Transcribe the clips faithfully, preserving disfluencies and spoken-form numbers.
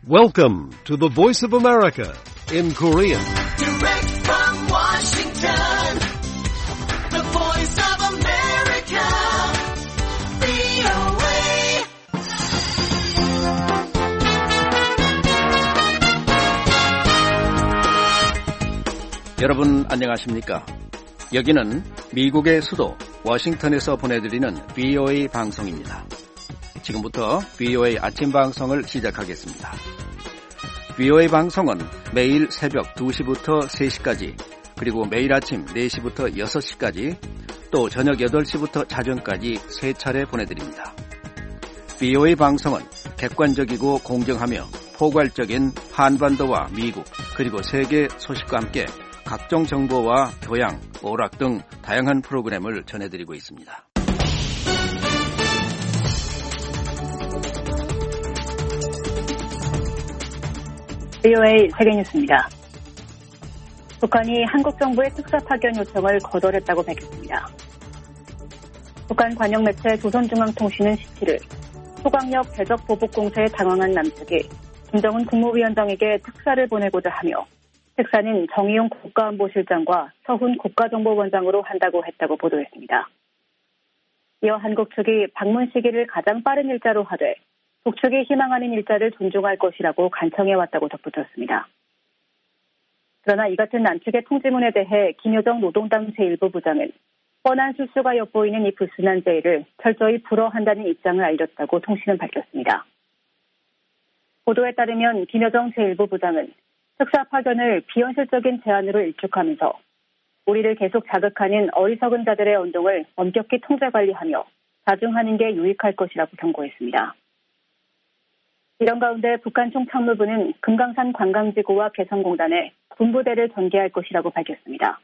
Welcome to the Voice of America in Korean. Direct from Washington, the Voice of America, 브이오에이. 여러분 안녕하십니까? 여기는 미국의 수도 워싱턴에서 보내드리는 브이오에이 방송입니다. 지금부터 브이오에이 아침 방송을 시작하겠습니다. 브이오에이 방송은 매일 새벽 두 시부터 세 시까지, 그리고 매일 아침 네 시부터 여섯 시까지, 또 저녁 여덟 시부터 자정까지 세 차례 보내드립니다. 브이오에이 방송은 객관적이고 공정하며 포괄적인 한반도와 미국, 그리고 세계 소식과 함께 각종 정보와 교양, 오락 등 다양한 프로그램을 전해드리고 있습니다. 브이오에이 세계뉴스입니다. 북한이 한국 정부의 특사 파견 요청을 거절했다고 밝혔습니다. 북한 관영 매체 조선중앙통신은 십칠 일 소강력 대적 보복 공세에 당황한 남측이 김정은 국무위원장에게 특사를 보내고자 하며 특사는 정의용 국가안보실장과 서훈 국가정보원장으로 한다고 했다고 보도했습니다. 이어 한국 측이 방문 시기를 가장 빠른 일자로 하되 북측이 희망하는 일자를 존중할 것이라고 간청해왔다고 덧붙였습니다. 그러나 이 같은 남측의 통지문에 대해 김여정 노동당 제일부 부장은 뻔한 실수가 엿보이는 이 불순한 제의를 철저히 불허한다는 입장을 알렸다고 통신은 밝혔습니다. 보도에 따르면 김여정 제일부 부장은 특사 파견을 비현실적인 제안으로 일축하면서 우리를 계속 자극하는 어리석은 자들의 언동을 엄격히 통제관리하며 자중하는 게 유익할 것이라고 경고했습니다. 이런 가운데 북한 총참모부는 금강산 관광지구와 개성공단에 군부대를 전개할 것이라고 밝혔습니다.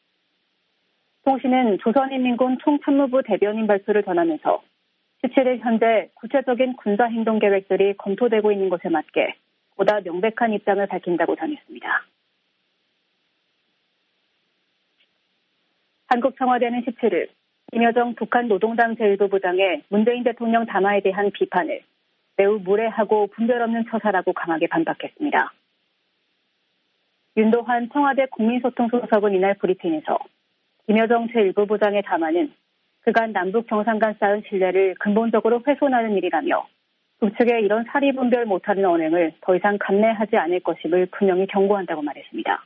통신은 조선인민군 총참모부 대변인 발표를 전하면서 십칠 일 현재 구체적인 군사행동 계획들이 검토되고 있는 것에 맞게 보다 명백한 입장을 밝힌다고 전했습니다. 한국 청와대는 십칠 일 김여정 북한 노동당 제일부 부장의 문재인 대통령 담화에 대한 비판을 매우 무례하고 분별 없는 처사라고 강하게 반박했습니다. 윤도환 청와대 국민소통수석은 이날 브리핑에서 김여정 제일부 부장의 담화는 그간 남북 정상 간 쌓은 신뢰를 근본적으로 훼손하는 일이라며 북측의 이런 사리분별 못하는 언행을 더 이상 감내하지 않을 것임을 분명히 경고한다고 말했습니다.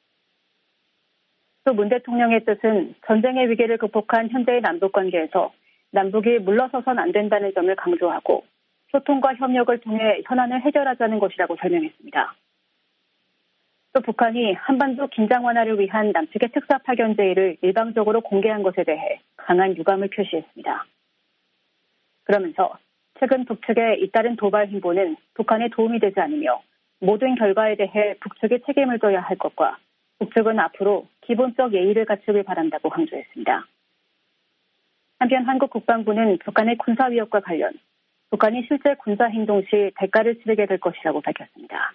또 문 대통령의 뜻은 전쟁의 위기를 극복한 현재의 남북관계에서 남북이 물러서선 안 된다는 점을 강조하고 소통과 협력을 통해 현안을 해결하자는 것이라고 설명했습니다. 또 북한이 한반도 긴장 완화를 위한 남측의 특사 파견 제의를 일방적으로 공개한 것에 대해 강한 유감을 표시했습니다. 그러면서 최근 북측의 잇따른 도발 행보는 북한에 도움이 되지 않으며 모든 결과에 대해 북측이 책임을 져야 할 것과 북측은 앞으로 기본적 예의를 갖추길 바란다고 강조했습니다. 한편 한국 국방부는 북한의 군사 위협과 관련 북한이 실제 군사 행동 시 대가를 치르게 될 것이라고 밝혔습니다.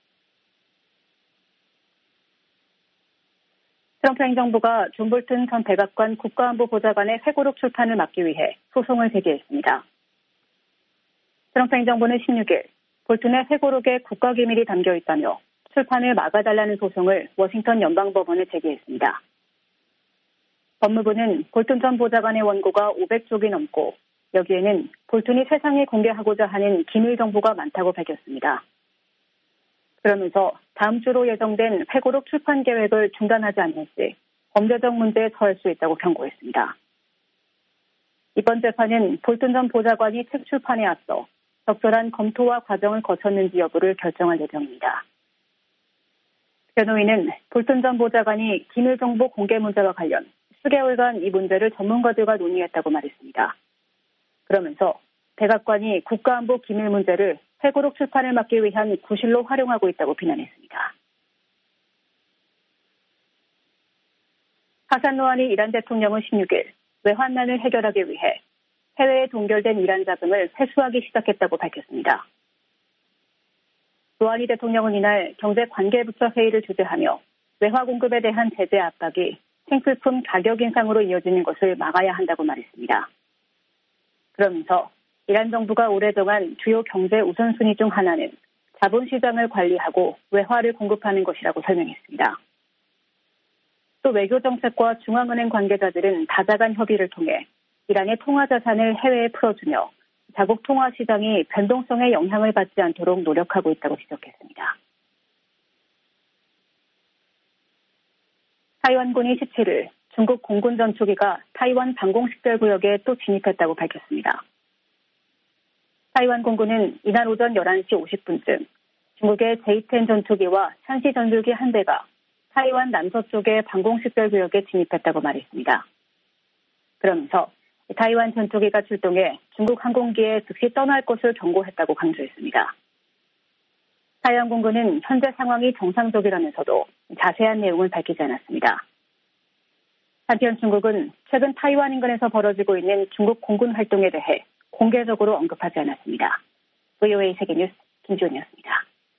트럼프 행정부가 존 볼튼 전 백악관 국가안보보좌관의 회고록 출판을 막기 위해 소송을 제기했습니다. 트럼프 행정부는 십육 일 볼튼의 회고록에 국가기밀이 담겨 있다며 출판을 막아달라는 소송을 워싱턴 연방법원에 제기했습니다. 법무부는 볼튼 전 보좌관의 원고가 오백 쪽이 넘고 여기에는 볼튼이 세상에 공개하고자 하는 기밀 정보가 많다고 밝혔습니다. 그러면서 다음 주로 예정된 회고록 출판 계획을 중단하지 않는 시 범죄적 문제에 처할 수 있다고 경고했습니다. 이번 재판은 볼튼 전 보좌관이 책 출판에 앞서 적절한 검토와 과정을 거쳤는지 여부를 결정할 예정입니다. 변호인은 볼튼 전 보좌관이 기밀 정보 공개 문제와 관련 수개월간 이 문제를 전문가들과 논의했다고 말했습니다. 그러면서 백악관이 국가안보 기밀 문제를 회고록 출판을 막기 위한 구실로 활용하고 있다고 비난했습니다. 하산 로하니 이란 대통령은 십육 일 외환난을 해결하기 위해 해외에 동결된 이란 자금을 회수하기 시작했다고 밝혔습니다. 로하니 대통령은 이날 경제관계부처 회의를 주재하며 외화 공급에 대한 제재 압박이 생필품 가격 인상으로 이어지는 것을 막아야 한다고 말했습니다. 그러면서 이란 정부가 오랫동안 주요 경제 우선순위 중 하나는 자본시장을 관리하고 외화를 공급하는 것이라고 설명했습니다. 또 외교정책과 중앙은행 관계자들은 다자간 협의를 통해 이란의 통화자산을 해외에 풀어주며 자국 통화시장이 변동성에 영향을 받지 않도록 노력하고 있다고 지적했습니다. 타이완군이 십칠 일 중국 공군 전투기가 타이완 방공식별구역에 또 진입했다고 밝혔습니다. 타이완 공군은 이날 오전 열한 시 오십 분쯤 중국의 제이 텐 전투기와 샨시 전술기 한 대가 타이완 남서쪽의 방공식별구역에 진입했다고 말했습니다. 그러면서 타이완 전투기가 출동해 중국 항공기에 즉시 떠날 것을 경고했다고 강조했습니다. 타이완 공군은 현재 상황이 정상적이라면서도 자세한 내용을 밝히지 않았습니다. 한편 중국은 최근 타이완 인근에서 벌어지고 있는 중국 공군 활동에 대해 공개적으로 언급하지 않았습니다. 브이오에이 세계뉴스 김지훈이었습니다.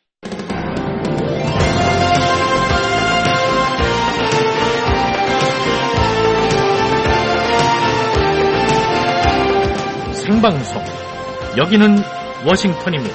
생방송 여기는 워싱턴입니다.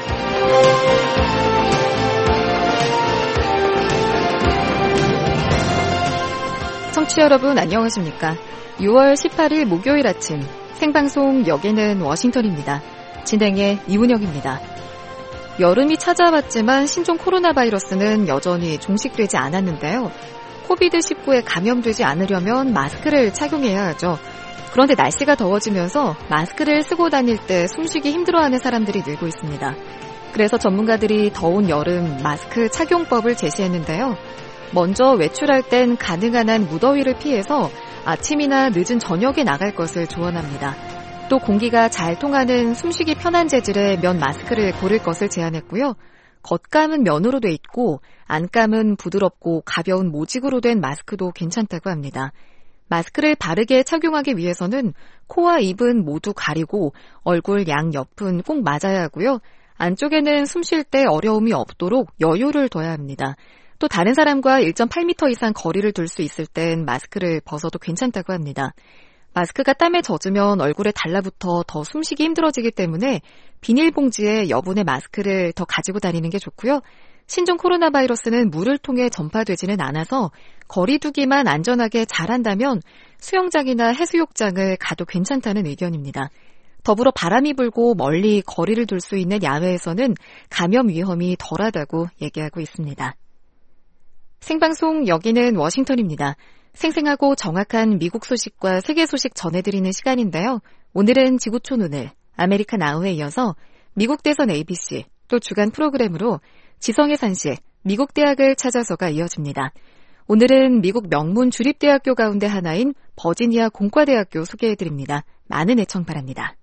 청취자 여러분 안녕하십니까? 유월 십팔일 목요일 아침 생방송 여기는 워싱턴입니다. 진행의 이훈영입니다. 여름이 찾아왔지만 신종 코로나 바이러스는 여전히 종식되지 않았는데요. 코비드 십구에 감염되지 않으려면 마스크를 착용해야 하죠. 그런데 날씨가 더워지면서 마스크를 쓰고 다닐 때 숨쉬기 힘들어하는 사람들이 늘고 있습니다. 그래서 전문가들이 더운 여름 마스크 착용법을 제시했는데요. 먼저 외출할 땐 가능한 한 무더위를 피해서 아침이나 늦은 저녁에 나갈 것을 조언합니다. 또 공기가 잘 통하는 숨쉬기 편한 재질의 면 마스크를 고를 것을 제안했고요. 겉감은 면으로 돼 있고 안감은 부드럽고 가벼운 모직으로 된 마스크도 괜찮다고 합니다. 마스크를 바르게 착용하기 위해서는 코와 입은 모두 가리고 얼굴 양옆은 꼭 맞아야 하고요. 안쪽에는 숨 쉴 때 어려움이 없도록 여유를 둬야 합니다. 또 다른 사람과 일 점 팔 미터 이상 거리를 둘 수 있을 땐 마스크를 벗어도 괜찮다고 합니다. 마스크가 땀에 젖으면 얼굴에 달라붙어 더 숨쉬기 힘들어지기 때문에 비닐봉지에 여분의 마스크를 더 가지고 다니는 게 좋고요. 신종 코로나 바이러스는 물을 통해 전파되지는 않아서 거리 두기만 안전하게 잘한다면 수영장이나 해수욕장을 가도 괜찮다는 의견입니다. 더불어 바람이 불고 멀리 거리를 둘 수 있는 야외에서는 감염 위험이 덜하다고 얘기하고 있습니다. 생방송 여기는 워싱턴입니다. 생생하고 정확한 미국 소식과 세계 소식 전해드리는 시간인데요. 오늘은 지구촌 오늘, 아메리카 나우에 이어서 미국 대선 에이비씨, 또 주간 프로그램으로 지성의 산실, 미국 대학을 찾아서가 이어집니다. 오늘은 미국 명문 주립대학교 가운데 하나인 버지니아 공과대학교 소개해드립니다. 많은 애청 바랍니다.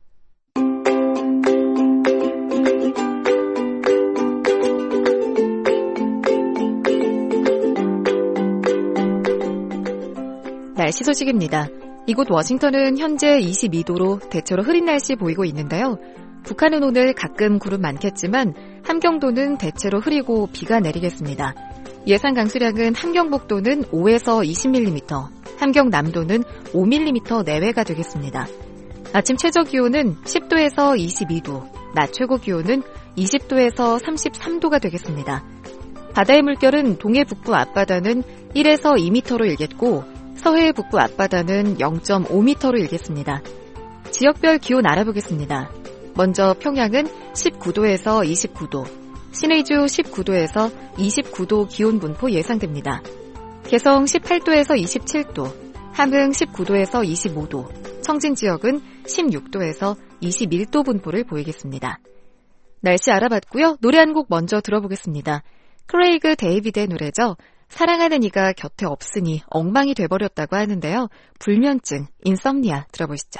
날씨 소식입니다. 이곳 워싱턴은 현재 이십이 도로 대체로 흐린 날씨 보이고 있는데요. 북한은 오늘 가끔 구름 많겠지만 함경도는 대체로 흐리고 비가 내리겠습니다. 예상 강수량은 함경북도는 오에서 이십 밀리미터, 함경남도는 오 밀리미터 내외가 되겠습니다. 아침 최저 기온은 십 도에서 이십이 도, 낮 최고 기온은 이십 도에서 삼십삼 도가 되겠습니다. 바다의 물결은 동해 북부 앞바다는 일에서 이 미터로 일겠고 서해 북부 앞바다는 영 점 오 미터로 일겠습니다. 지역별 기온 알아보겠습니다. 먼저 평양은 십구 도에서 이십구 도, 신의주 십구 도에서 이십구 도 기온 분포 예상됩니다. 개성 십팔 도에서 이십칠 도, 함흥 십구 도에서 이십오 도, 청진 지역은 십육 도에서 이십일 도 분포를 보이겠습니다. 날씨 알아봤고요. 노래 한 곡 먼저 들어보겠습니다. 크레이그 데이비드의 노래죠. 사랑하는 이가 곁에 없으니 엉망이 돼버렸다고 하는데요. 불면증, 인썸니아 들어보시죠.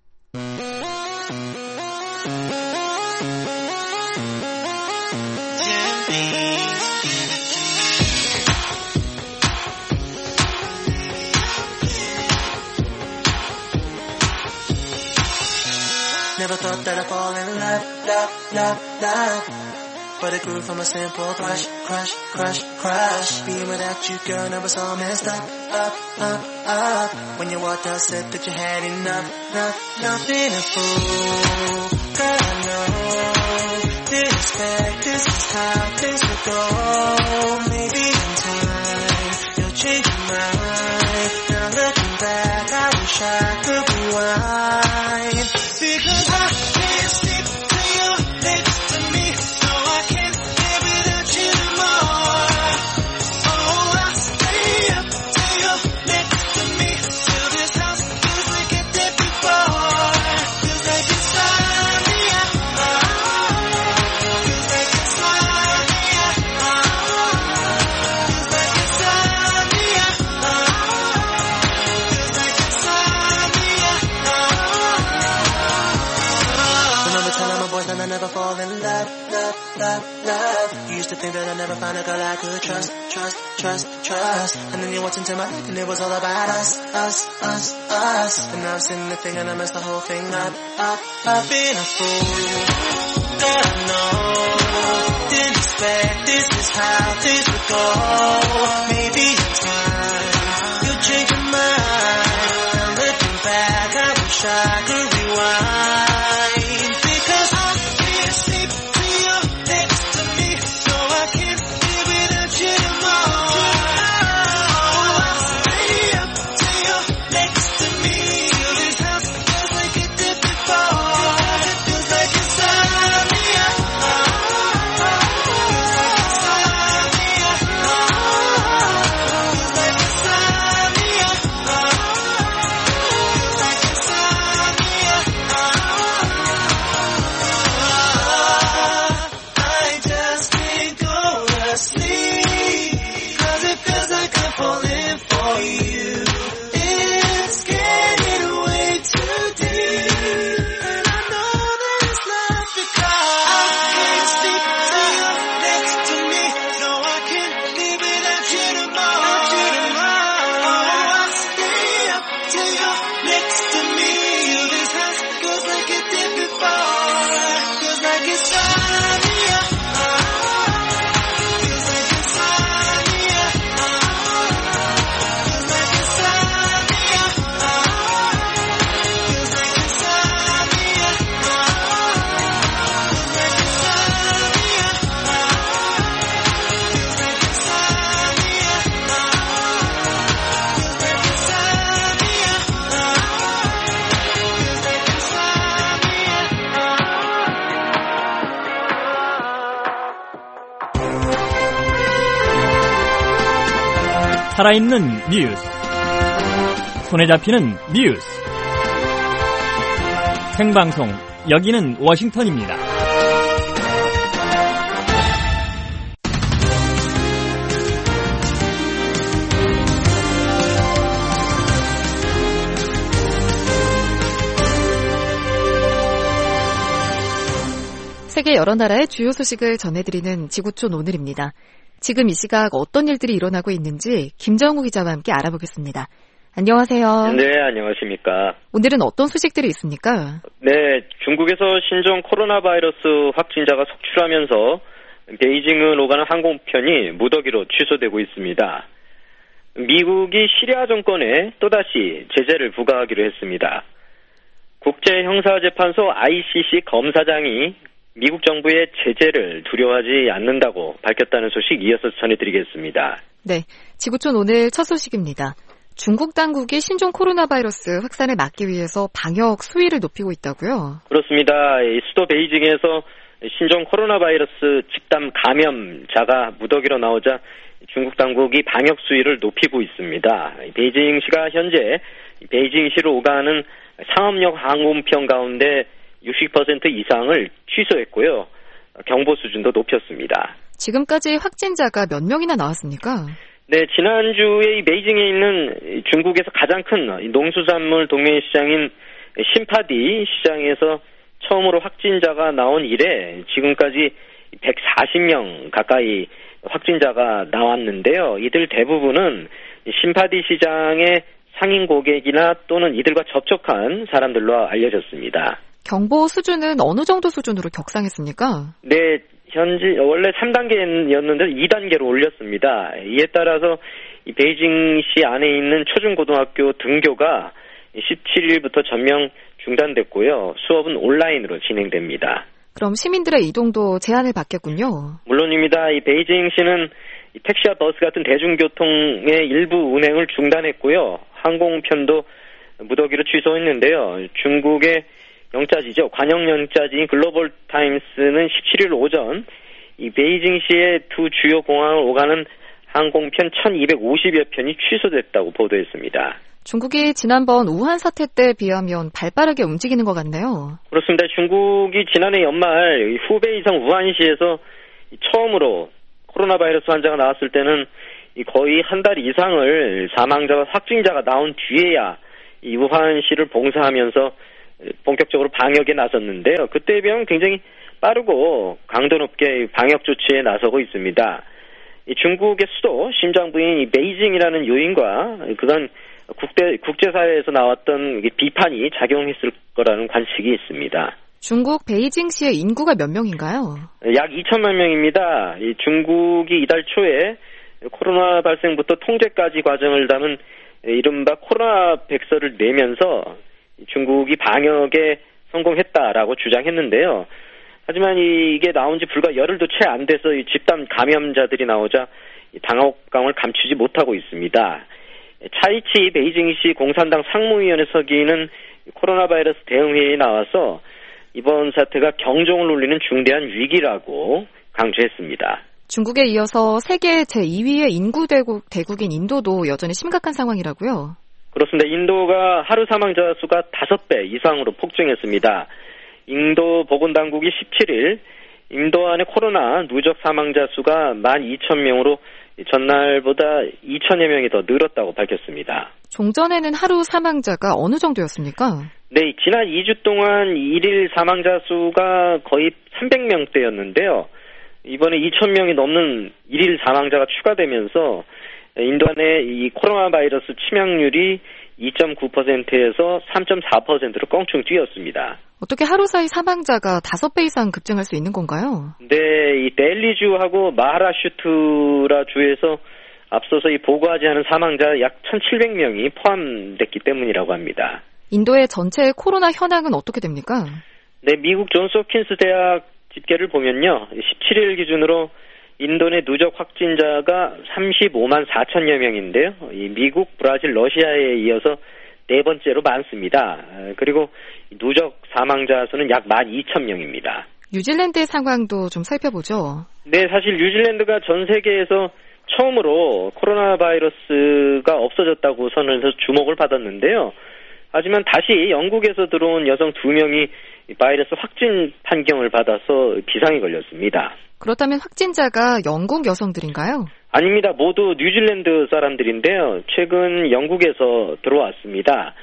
Never thought that I'd fall in love, love, love, love. But it grew from a simple crush, crush, crush, crush. Being without you, girl, never so messed up, up, up, up. When you walked out, said that you had enough, enough, nothing to fool. Girl, I know, didn't expect this. how things would go. Maybe in time you'll change your mind. Now looking back, I wish I could rewind. Because I can't sleep till you're next to me. No, I can't live without you no more. Oh, I'll stay up till you're next to me. Till this house feels like it did before. Feels like it's flying me out. Feels like it's flying me out. Feels like it's flying me out. Feels like it's flying me out. Remember telling my boys that I never fall in love, love, love, love. You used to think that I'd never find a girl I could trust, trust, trust, trust. And then you walked into my life and it was all about us, us, us, us. And now I'm sitting there thinking I messed the whole thing up, up. I've been a fool, that I know. Didn't expect this is how things would go. Maybe in time you'll change your mind. Now looking back, I wish I could rewind. Because I can't sleep till you're next to me. No, I can't live without you no more. Oh, I'll stay up till you're next to me. Till this house feels like it did before. Feels like it's flying me out. Feels like it's flying me out. Feels like it's flying me out. Feels like it's flying me out. I just can't go to sleep. Cause it feels like I'm falling for you. It's getting way too deep. And I know that it's not because I can't sleep till you're next to me. No, I can't live without you tomorrow. Oh, I'll stay up till you're next to me. Till this house feels like it did before. Feels like it's flying me out. Feels like it's flying me out. Feels like it's flying me out. Feels like it's flying me out. Feels like it's flying me out. Feels like it's flying me out. Feels like it's flying me out. Feels like it's 살아있는 뉴스, 손에 잡히는 뉴스, 생방송, 여기는 워싱턴입니다. 세계 여러 나라의 주요 소식을 전해드리는 지구촌 오늘입니다. 지금 이 시각 어떤 일들이 일어나고 있는지 김정우 기자와 함께 알아보겠습니다. 안녕하세요. 네, 안녕하십니까. 오늘은 어떤 소식들이 있습니까? 네, 중국에서 신종 코로나 바이러스 확진자가 속출하면서 베이징을 오가는 항공편이 무더기로 취소되고 있습니다. 미국이 시리아 정권에 또다시 제재를 부과하기로 했습니다. 국제형사재판소 아이씨씨 검사장이 미국 정부의 제재를 두려워하지 않는다고 밝혔다는 소식 이어서 전해드리겠습니다. 네, 지구촌 오늘 첫 소식입니다. 중국 당국이 신종 코로나 바이러스 확산을 막기 위해서 방역 수위를 높이고 있다고요? 그렇습니다. 수도 베이징에서 신종 코로나 바이러스 집단 감염자가 무더기로 나오자 중국 당국이 방역 수위를 높이고 있습니다. 베이징시가 현재 베이징시로 오가는 상업역 항공편 가운데 육십 퍼센트 이상을 취소했고요. 경보 수준도 높였습니다. 지금까지 확진자가 몇 명이나 나왔습니까? 네, 지난주에 베이징에 있는 중국에서 가장 큰 농수산물 동맹시장인 신파디 시장에서 처음으로 확진자가 나온 이래 지금까지 백사십 명 가까이 확진자가 나왔는데요. 이들 대부분은 신파디 시장의 상인 고객이나 또는 이들과 접촉한 사람들로 알려졌습니다. 경보 수준은 어느 정도 수준으로 격상했습니까? 네, 현재 원래 삼 단계였는데 이 단계로 올렸습니다. 이에 따라서 베이징시 안에 있는 초중고등학교 등교가 십칠 일부터 전면 중단됐고요. 수업은 온라인으로 진행됩니다. 그럼 시민들의 이동도 제한을 받겠군요. 물론입니다. 이 베이징시는 택시와 버스 같은 대중교통의 일부 운행을 중단했고요. 항공편도 무더기로 취소했는데요. 중국의 영자지죠. 관영 영자지인 글로벌 타임스는 십칠 일 오전 이 베이징시의 두 주요 공항을 오가는 항공편 천이백오십여 편이 취소됐다고 보도했습니다. 중국이 지난번 우한 사태 때 비하면 발빠르게 움직이는 것 같네요. 그렇습니다. 중국이 지난해 연말 후베이 이성 우한시에서 처음으로 코로나 바이러스 환자가 나왔을 때는 거의 한 달 이상을 사망자와 확진자가 나온 뒤에야 이 우한시를 봉사하면서 본격적으로 방역에 나섰는데요. 그때에 비하면 굉장히 빠르고 강도 높게 방역 조치에 나서고 있습니다. 이 중국의 수도 심장부인 이 베이징이라는 요인과 그간 국대, 국제사회에서 나왔던 비판이 작용했을 거라는 관측이 있습니다. 중국 베이징시의 인구가 몇 명인가요? 약 이천만 명입니다. 이 중국이 이달 초에 코로나 발생부터 통제까지 과정을 담은 이른바 코로나 백서를 내면서 중국이 방역에 성공했다라고 주장했는데요. 하지만 이게 나온 지 불과 열흘도 채 안 돼서 이 집단 감염자들이 나오자 당혹감을 감추지 못하고 있습니다. 차이치 베이징시 공산당 상무위원회 서기는 코로나 바이러스 대응회의에 나와서 이번 사태가 경종을 울리는 중대한 위기라고 강조했습니다. 중국에 이어서 세계 제이 위의 인구 대국, 대국인 인도도 여전히 심각한 상황이라고요? 그렇습니다. 인도가 하루 사망자 수가 다섯 배 이상으로 폭증했습니다. 인도 보건당국이 십칠 일 인도 안의 코로나 누적 사망자 수가 만 이천 명으로 전날보다 이천여 명이 더 늘었다고 밝혔습니다. 종전에는 하루 사망자가 어느 정도였습니까? 네, 지난 이 주 동안 일일 사망자 수가 거의 삼백 명대였는데요. 이번에 이천 명이 넘는 일일 사망자가 추가되면서 인도 안의 이 코로나 바이러스 치명률이 이 점 구 퍼센트에서 삼 점 사 퍼센트로 껑충 뛰었습니다. 어떻게 하루 사이 사망자가 다섯 배 이상 급증할 수 있는 건가요? 네, 이 델리주하고 마하라슈트라 주에서 앞서서 이 보고하지 않은 사망자 약 천칠백 명이 포함됐기 때문이라고 합니다. 인도의 전체 코로나 현황은 어떻게 됩니까? 네, 미국 존스 홉킨스 대학 집계를 보면요. 십칠 일 기준으로 인도 내 누적 확진자가 삼십오만 사천여 명인데요. 이 미국, 브라질, 러시아에 이어서 네 번째로 많습니다. 그리고 누적 사망자 수는 약 만 이천 명입니다. 뉴질랜드의 상황도 좀 살펴보죠. 네, 사실 뉴질랜드가 전 세계에서 처음으로 코로나 바이러스가 없어졌다고 선언해서 주목을 받았는데요. 하지만 다시 영국에서 들어온 여성 두 명이 바이러스 확진 판정을 받아서 비상이 걸렸습니다. 그렇다면 확진자가 영국 여성들인가요? 아닙니다. 모두 뉴질랜드 사람들인데요. 최근 영국에서 들어왔습니다.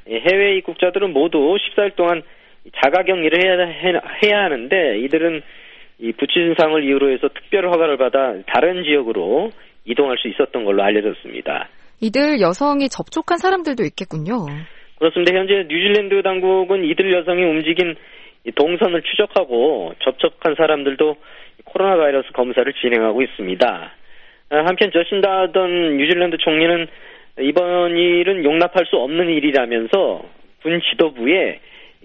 해외 입국자들은 모두 십사 일 동안 자가격리를 해야, 해야 하는데 이들은 이 부치 증상을 이유로 해서 특별 허가를 받아 다른 지역으로 이동할 수 있었던 걸로 알려졌습니다. 이들 여성이 접촉한 사람들도 있겠군요. 그렇습니다. 현재 뉴질랜드 당국은 이들 여성이 움직인 동선을 추적하고 접촉한 사람들도 코로나 바이러스 검사를 진행하고 있습니다. 한편 저신다던 뉴질랜드 총리는 이번 일은 용납할 수 없는 일이라면서 군 지도부에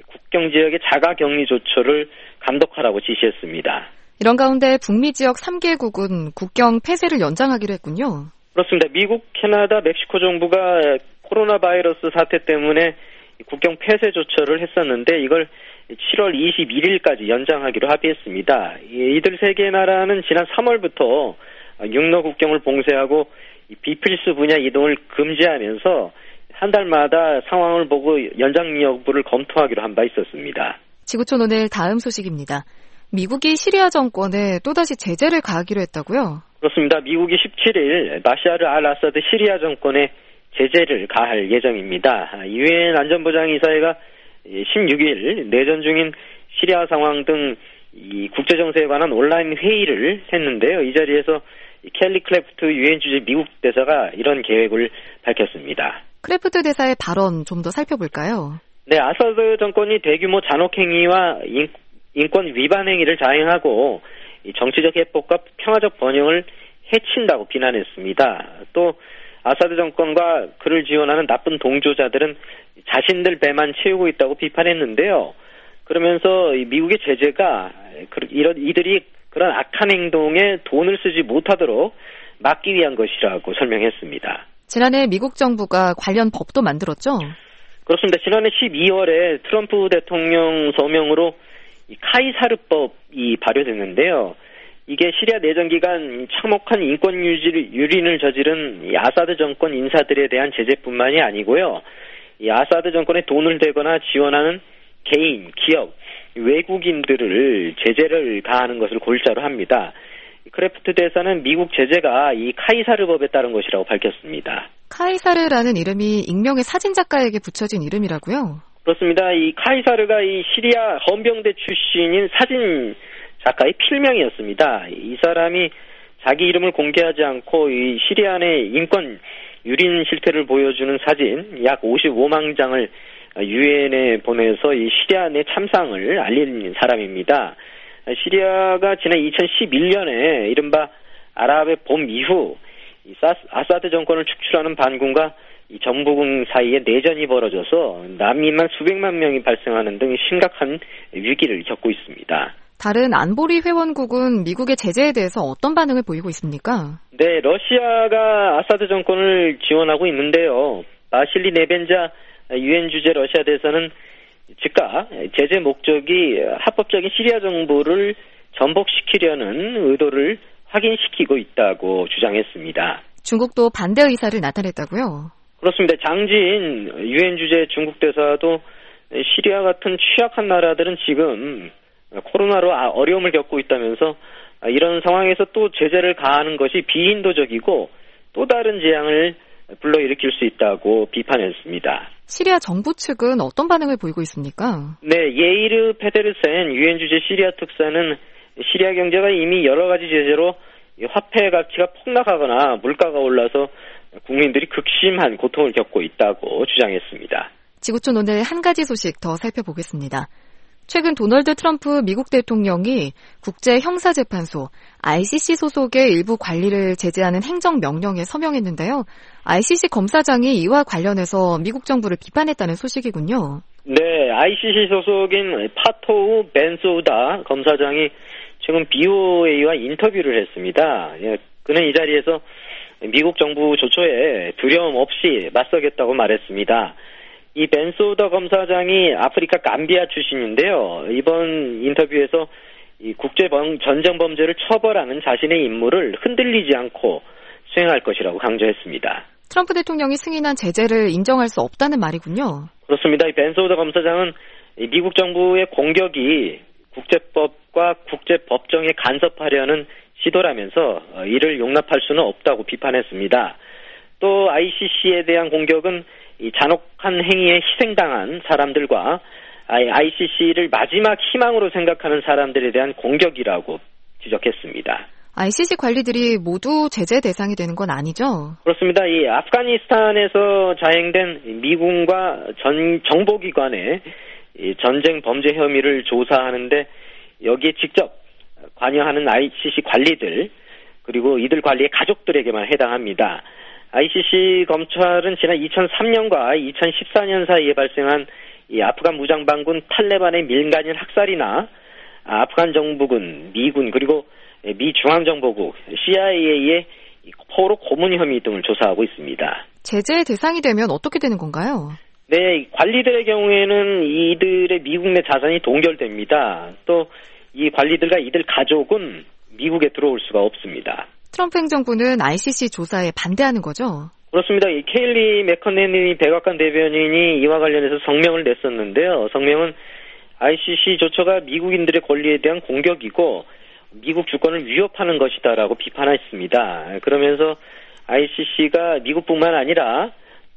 국경 지역의 자가격리 조처를 감독하라고 지시했습니다. 이런 가운데 북미 지역 삼 개국은 국경 폐쇄를 연장하기로 했군요. 그렇습니다. 미국, 캐나다, 멕시코 정부가 코로나 바이러스 사태 때문에 국경 폐쇄 조처를 했었는데 이걸 칠월 이십일일까지 연장하기로 합의했습니다. 이들 세 개 나라는 지난 삼월부터 육로 국경을 봉쇄하고 비필수 분야 이동을 금지하면서 한 달마다 상황을 보고 연장 여부를 검토하기로 한 바 있었습니다. 지구촌 오늘 다음 소식입니다. 미국이 시리아 정권에 또다시 제재를 가하기로 했다고요? 그렇습니다. 미국이 십칠 일 바샤르 알 아사드 시리아 정권에 제재를 가할 예정입니다. 유엔 안전보장이사회가 십육 일 내전 중인 시리아 상황 등 이 국제정세에 관한 온라인 회의를 했는데요. 이 자리에서 켈리 클래프트 유엔 주재 미국 대사가 이런 계획을 밝혔습니다. 클래프트 대사의 발언 좀 더 살펴볼까요? 네, 아사드 정권이 대규모 잔혹행위와 인, 인권 위반 행위를 자행하고 정치적 해법과 평화적 번영을 해친다고 비난했습니다. 또 아사드 정권과 그를 지원하는 나쁜 동조자들은 자신들 배만 채우고 있다고 비판했는데요. 그러면서 미국의 제재가 이런 이들이 그런 악한 행동에 돈을 쓰지 못하도록 막기 위한 것이라고 설명했습니다. 지난해 미국 정부가 관련 법도 만들었죠? 그렇습니다. 지난해 십이월에 트럼프 대통령 서명으로 이 카이사르법이 발효됐는데요. 이게 시리아 내전 기간 참혹한 인권 유린을 저지른 이 아사드 정권 인사들에 대한 제재뿐만이 아니고요. 이 아사드 정권에 돈을 대거나 지원하는 개인, 기업, 외국인들을 제재를 가하는 것을 골자로 합니다. 크래프트 대사는 미국 제재가 이 카이사르법에 따른 것이라고 밝혔습니다. 카이사르라는 이름이 익명의 사진작가에게 붙여진 이름이라고요? 그렇습니다. 이 카이사르가 이 시리아 헌병대 출신인 사진 작가의 필명이었습니다. 이 사람이 자기 이름을 공개하지 않고 이 시리아 내 인권 유린 실태를 보여주는 사진 약 오십오만 장을 유엔에 보내서 이 시리아 내 참상을 알린 사람입니다. 시리아가 지난 이천십일 년에 이른바 아랍의 봄 이후 이 아사드 정권을 축출하는 반군과 이 정부군 사이에 내전이 벌어져서 난민만 수백만 명이 발생하는 등 심각한 위기를 겪고 있습니다. 다른 안보리 회원국은 미국의 제재에 대해서 어떤 반응을 보이고 있습니까? 네, 러시아가 아사드 정권을 지원하고 있는데요. 바실리 네벤자 유엔 주재 러시아 대사는 즉각 제재 목적이 합법적인 시리아 정부를 전복시키려는 의도를 확인시키고 있다고 주장했습니다. 중국도 반대 의사를 나타냈다고요? 그렇습니다. 장진 유엔 주재 중국 대사도 시리아 같은 취약한 나라들은 지금 코로나로 어려움을 겪고 있다면서 이런 상황에서 또 제재를 가하는 것이 비인도적이고 또 다른 재앙을 불러일으킬 수 있다고 비판했습니다. 시리아 정부 측은 어떤 반응을 보이고 있습니까? 네, 예이르 페데르센 유엔 주재 시리아 특사는 시리아 경제가 이미 여러 가지 제재로 화폐 가치가 폭락하거나 물가가 올라서 국민들이 극심한 고통을 겪고 있다고 주장했습니다. 지구촌 오늘 한 가지 소식 더 살펴보겠습니다. 최근 도널드 트럼프 미국 대통령이 국제형사재판소 아이씨씨 소속의 일부 관리를 제재하는 행정명령에 서명했는데요. 아이씨씨 검사장이 이와 관련해서 미국 정부를 비판했다는 소식이군요. 네, 아이씨씨 소속인 파토우 벤소우다 검사장이 최근 비오에이와 인터뷰를 했습니다. 그는 이 자리에서 미국 정부 조처에 두려움 없이 맞서겠다고 말했습니다. 이 벤소우다 검사장이 아프리카 감비아 출신인데요. 이번 인터뷰에서 이 국제 전쟁 범죄를 처벌하는 자신의 임무를 흔들리지 않고 수행할 것이라고 강조했습니다. 트럼프 대통령이 승인한 제재를 인정할 수 없다는 말이군요. 그렇습니다. 이 벤소우다 검사장은 미국 정부의 공격이 국제법과 국제법정에 간섭하려는 시도라면서 이를 용납할 수는 없다고 비판했습니다. 또 아이씨씨에 대한 공격은 이 잔혹한 행위에 희생당한 사람들과 아이씨씨를 마지막 희망으로 생각하는 사람들에 대한 공격이라고 지적했습니다. 아이씨씨 관리들이 모두 제재 대상이 되는 건 아니죠? 그렇습니다. 이 아프가니스탄에서 자행된 미군과 전 정보기관의 이 전쟁 범죄 혐의를 조사하는데 여기에 직접 관여하는 아이씨씨 관리들 그리고 이들 관리의 가족들에게만 해당합니다. 아이씨씨 검찰은 지난 이천삼 년과 이천십사 년 사이에 발생한 이 아프간 무장반군 탈레반의 민간인 학살이나 아프간 정부군, 미군 그리고 미 중앙정보국, 씨아이에이의 포로 고문 혐의 등을 조사하고 있습니다. 제재의 대상이 되면 어떻게 되는 건가요? 네, 관리들의 경우에는 이들의 미국 내 자산이 동결됩니다. 또 이 관리들과 이들 가족은 미국에 들어올 수가 없습니다. 트럼프 행정부는 아이씨씨 조사에 반대하는 거죠? 그렇습니다. 이 케일리 맥커네니 백악관 대변인이 이와 관련해서 성명을 냈었는데요. 성명은 아이씨씨 조처가 미국인들의 권리에 대한 공격이고 미국 주권을 위협하는 것이다라고 비판했습니다. 그러면서 아이씨씨가 미국뿐만 아니라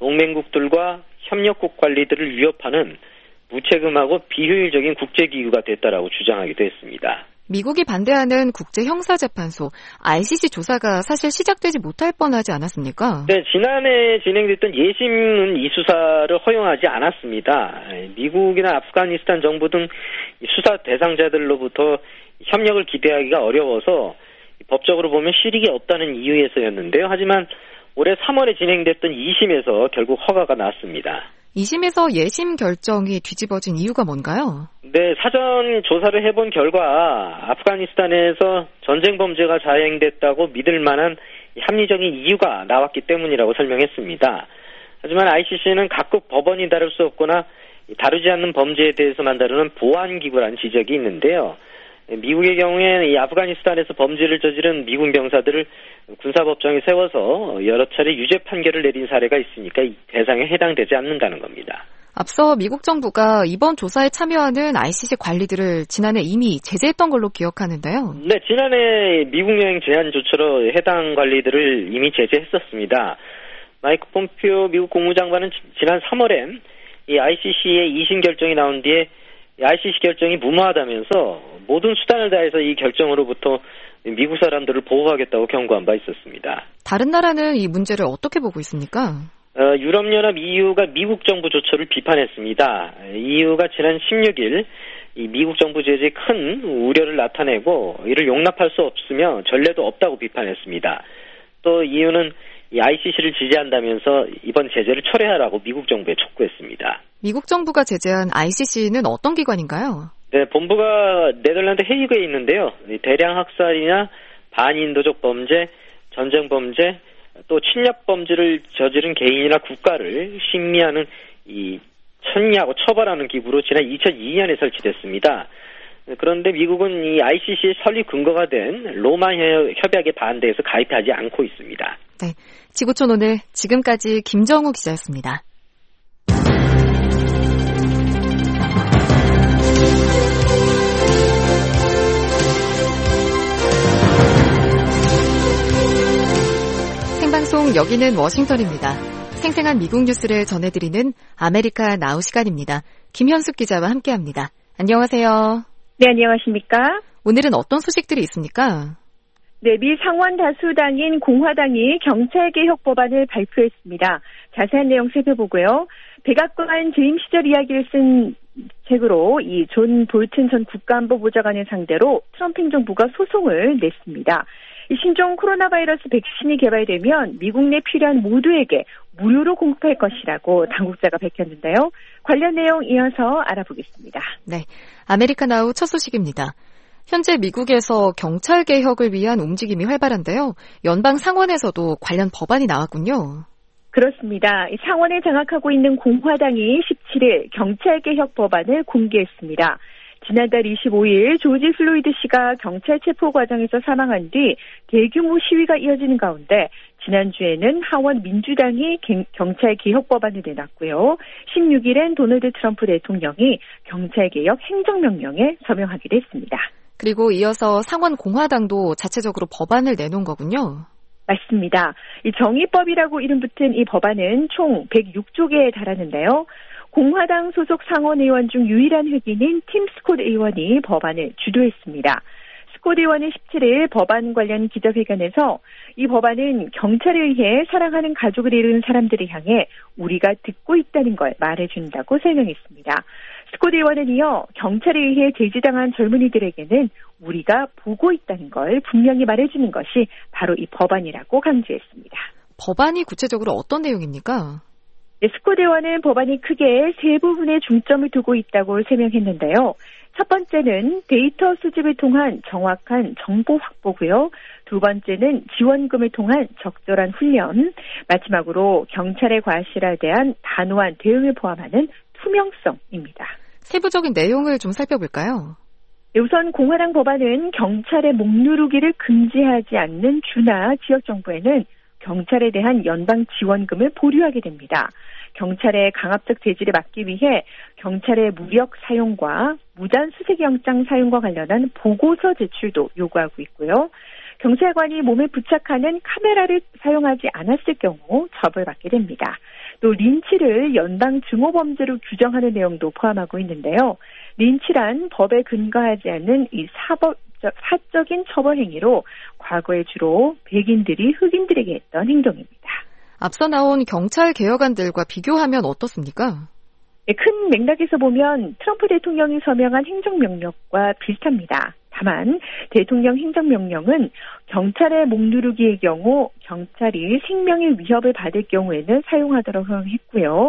동맹국들과 협력국 관리들을 위협하는 무책임하고 비효율적인 국제기구가 됐다라고 주장하기도 했습니다. 미국이 반대하는 국제형사재판소 아이씨씨 조사가 사실 시작되지 못할 뻔하지 않았습니까? 네, 지난해 진행됐던 예심은 이 수사를 허용하지 않았습니다. 미국이나 아프가니스탄 정부 등 수사 대상자들로부터 협력을 기대하기가 어려워서 법적으로 보면 실익이 없다는 이유에서였는데요. 하지만 올해 삼월에 진행됐던 이 심에서 결국 허가가 났습니다. 이심에서 예심 결정이 뒤집어진 이유가 뭔가요? 네, 사전 조사를 해본 결과 아프가니스탄에서 전쟁 범죄가 자행됐다고 믿을 만한 합리적인 이유가 나왔기 때문이라고 설명했습니다. 하지만 아이씨씨는 각국 법원이 다룰 수 없거나 다루지 않는 범죄에 대해서만 다루는 보안기구라는 지적이 있는데요. 미국의 경우에는 이 아프가니스탄에서 범죄를 저지른 미군 병사들을 군사법정에 세워서 여러 차례 유죄 판결을 내린 사례가 있으니까 이 대상에 해당되지 않는다는 겁니다. 앞서 미국 정부가 이번 조사에 참여하는 아이씨씨 관리들을 지난해 이미 제재했던 걸로 기억하는데요. 네, 지난해 미국 여행 제한 조처로 해당 관리들을 이미 제재했었습니다. 마이크 폼피오 미국 국무장관은 지난 삼월엔 이 아이씨씨의 이심 결정이 나온 뒤에 아이씨씨 결정이 무모하다면서 모든 수단을 다해서 이 결정으로부터 미국 사람들을 보호하겠다고 경고한 바 있었습니다. 다른 나라는 이 문제를 어떻게 보고 있습니까? 어, 유럽연합 이유가 미국 정부 조처를 비판했습니다. 이유가 지난 십육일 이 미국 정부 제재에 큰 우려를 나타내고 이를 용납할 수 없으며 전례도 없다고 비판했습니다. 또 이유는 이 아이씨씨를 지지한다면서 이번 제재를 철회하라고 미국 정부에 촉구했습니다. 미국 정부가 제재한 아이씨씨는 어떤 기관인가요? 네, 본부가 네덜란드 헤이그에 있는데요. 대량 학살이나 반인도적 범죄, 전쟁 범죄, 또 침략 범죄를 저지른 개인이나 국가를 심리하는 이 천리하고 처벌하는 기구로 지난 이천이년에 설치됐습니다. 그런데 미국은 이 아이씨씨의 설립 근거가 된 로마 협약에 반대해서 가입하지 않고 있습니다. 네, 지구촌 오늘 지금까지 김정우 기자였습니다. 생방송 여기는 워싱턴입니다. 생생한 미국 뉴스를 전해드리는 아메리카 나우 시간입니다. 김현숙 기자와 함께합니다. 안녕하세요. 네, 안녕하십니까? 오늘은 어떤 소식들이 있습니까? 네, 미 상원 다수당인 공화당이 경찰개혁 법안을 발표했습니다. 자세한 내용 살펴보고요. 백악관 재임 시절 이야기를 쓴 책으로 이 존 볼튼 전 국가안보보좌관을 상대로 트럼프 행정부가 소송을 냈습니다. 이 신종 코로나 바이러스 백신이 개발되면 미국 내 필요한 모두에게 무료로 공급할 것이라고 당국자가 밝혔는데요. 관련 내용 이어서 알아보겠습니다. 네, 아메리카나우 첫 소식입니다. 현재 미국에서 경찰 개혁을 위한 움직임이 활발한데요. 연방 상원에서도 관련 법안이 나왔군요. 그렇습니다. 상원을 장악하고 있는 공화당이 십칠일 경찰개혁 법안을 공개했습니다. 지난달 이십오일 조지 플로이드 씨가 경찰 체포 과정에서 사망한 뒤 대규모 시위가 이어지는 가운데 지난주에는 하원 민주당이 경찰개혁 법안을 내놨고요. 십육일엔 도널드 트럼프 대통령이 경찰개혁 행정명령에 서명하기도 했습니다. 그리고 이어서 상원 공화당도 자체적으로 법안을 내놓은 거군요. 맞습니다. 이 정의법이라고 이름 붙은 이 법안은 총 백육조개에 달하는데요. 공화당 소속 상원 의원 중 유일한 흑인인 팀 스콧 의원이 법안을 주도했습니다. 스콧 의원은 십칠일 법안 관련 기자회견에서 이 법안은 경찰에 의해 사랑하는 가족을 잃은 사람들을 향해 우리가 듣고 있다는 걸 말해준다고 설명했습니다. 스콧 의원은 이어 경찰에 의해 제지당한 젊은이들에게는 우리가 보고 있다는 걸 분명히 말해주는 것이 바로 이 법안이라고 강조했습니다. 법안이 구체적으로 어떤 내용입니까? 네, 스콧 의원은 법안이 크게 세 부분에 중점을 두고 있다고 설명했는데요. 첫 번째는 데이터 수집을 통한 정확한 정보 확보고요. 두 번째는 지원금을 통한 적절한 훈련, 마지막으로 경찰의 과실에 대한 단호한 대응을 포함하는 투명성입니다. 세부적인 내용을 좀 살펴볼까요? 우선 공화당 법안은 경찰의 목 누르기를 금지하지 않는 주나 지역정부에는 경찰에 대한 연방 지원금을 보류하게 됩니다. 경찰의 강압적 제지를 막기 위해 경찰의 무력 사용과 무단 수색영장 사용과 관련한 보고서 제출도 요구하고 있고요. 경찰관이 몸에 부착하는 카메라를 사용하지 않았을 경우 처벌받게 됩니다. 또 린치를 연방 증오범죄로 규정하는 내용도 포함하고 있는데요. 린치란 법에 근거하지 않는 이 사법, 사적인 처벌 행위로 과거에 주로 백인들이 흑인들에게 했던 행동입니다. 앞서 나온 경찰 개혁안들과 비교하면 어떻습니까? 네, 큰 맥락에서 보면 트럼프 대통령이 서명한 행정명령과 비슷합니다. 다만 대통령 행정명령은 경찰의 목 누르기의 경우 경찰이 생명의 위협을 받을 경우에는 사용하도록 허용했고요.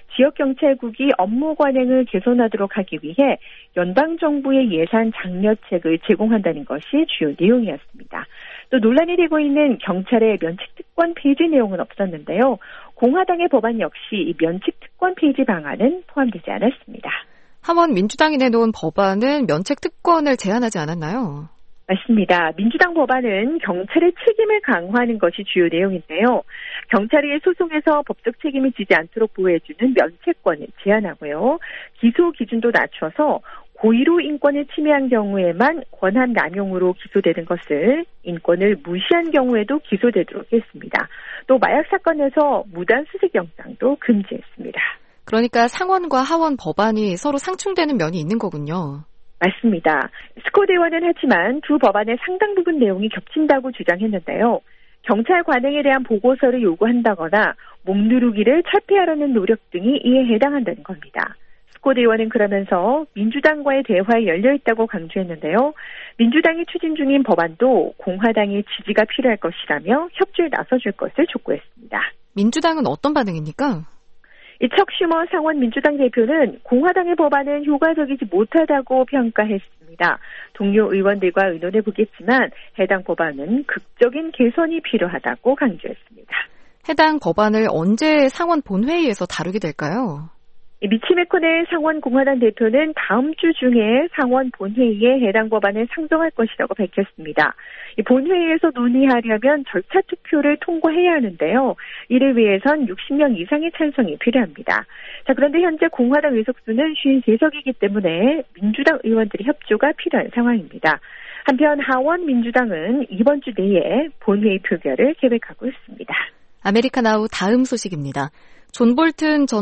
지역경찰국이 업무 관행을 개선하도록 하기 위해 연방정부의 예산 장려책을 제공한다는 것이 주요 내용이었습니다. 또 논란이 되고 있는 경찰의 면책특권 폐지 내용은 없었는데요. 공화당의 법안 역시 이 면책특권 폐지 방안은 포함되지 않았습니다. 하원 민주당이 내놓은 법안은 면책특권을 제한하지 않았나요? 맞습니다. 민주당 법안은 경찰의 책임을 강화하는 것이 주요 내용인데요. 경찰이 소송에서 법적 책임을 지지 않도록 보호해주는 면책권을 제한하고요. 기소 기준도 낮춰서 고의로 인권을 침해한 경우에만 권한 남용으로 기소되는 것을 인권을 무시한 경우에도 기소되도록 했습니다. 또 마약 사건에서 무단 수색 영장도 금지했습니다. 그러니까 상원과 하원 법안이 서로 상충되는 면이 있는 거군요. 맞습니다. 스콧 의원은 하지만 두 법안의 상당 부분 내용이 겹친다고 주장했는데요. 경찰 관행에 대한 보고서를 요구한다거나 목누르기를 철폐하려는 노력 등이 이에 해당한다는 겁니다. 스콧 의원은 그러면서 민주당과의 대화에 열려있다고 강조했는데요. 민주당이 추진 중인 법안도 공화당의 지지가 필요할 것이라며 협조에 나서줄 것을 촉구했습니다. 민주당은 어떤 반응입니까? 이 척 슈머 상원 민주당 대표는 공화당의 법안은 효과적이지 못하다고 평가했습니다. 동료 의원들과 의논해 보겠지만 해당 법안은 극적인 개선이 필요하다고 강조했습니다. 해당 법안을 언제 상원 본회의에서 다루게 될까요? 미치 메코넬 상원 공화당 대표는 다음 주 중에 상원 본회의에 해당 법안을 상정할 것이라고 밝혔습니다. 이 본회의에서 논의하려면 절차 투표를 통과해야 하는데요. 이를 위해선 육십 명 이상의 찬성이 필요합니다. 자, 그런데 현재 공화당 의석수는 오십삼 석이기 때문에 민주당 의원들의 협조가 필요한 상황입니다. 한편 하원 민주당은 이번 주 내에 본회의 표결을 계획하고 있습니다. 아메리카나우 다음 소식입니다. 존 볼튼 전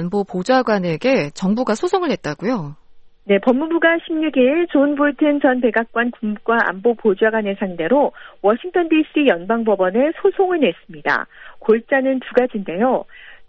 국가안보보좌관에게 정부가 소송을 냈다고요? 네, 법무부가 십육 일 존 볼튼 전 백악관 국가안보보좌관을 상대로 워싱턴 디씨 연방법원에 소송을 냈습니다. 골자는 두 가지인데요.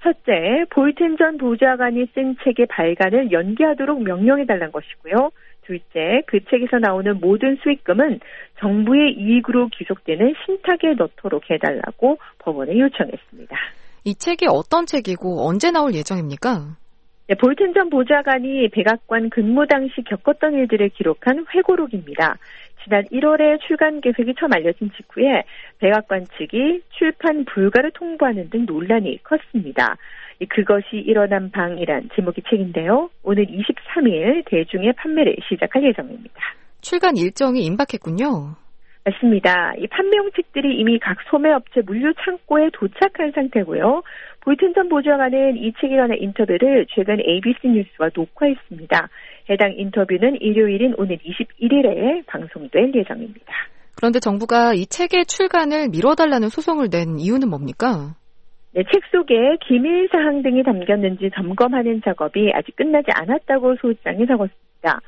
첫째, 볼튼 전 보좌관이 쓴 책의 발간을 연기하도록 명령해달라는 것이고요. 둘째, 그 책에서 나오는 모든 수익금은 정부의 이익으로 귀속되는 신탁에 넣도록 해달라고 법원에 요청했습니다. 이 책이 어떤 책이고 언제 나올 예정입니까? 네, 볼튼 전 보좌관이 백악관 근무 당시 겪었던 일들을 기록한 회고록입니다. 지난 일월에 출간 계획이 처음 알려진 직후에 백악관 측이 출판 불가를 통보하는 등 논란이 컸습니다. 그것이 일어난 방이란 제목의 책인데요. 오늘 이십삼 일 대중의 판매를 시작할 예정입니다. 출간 일정이 임박했군요. 맞습니다. 이 판매용 책들이 이미 각 소매업체 물류 창고에 도착한 상태고요. 볼튼 전 보좌관은 이 책에 관한 인터뷰를 최근 에이비씨 뉴스와 녹화했습니다. 해당 인터뷰는 일요일인 오늘 이십일 일에 방송될 예정입니다. 그런데 정부가 이 책의 출간을 미뤄달라는 소송을 낸 이유는 뭡니까? 네, 책 속에 기밀 사항 등이 담겼는지 점검하는 작업이 아직 끝나지 않았다고 소장에 적었습니다.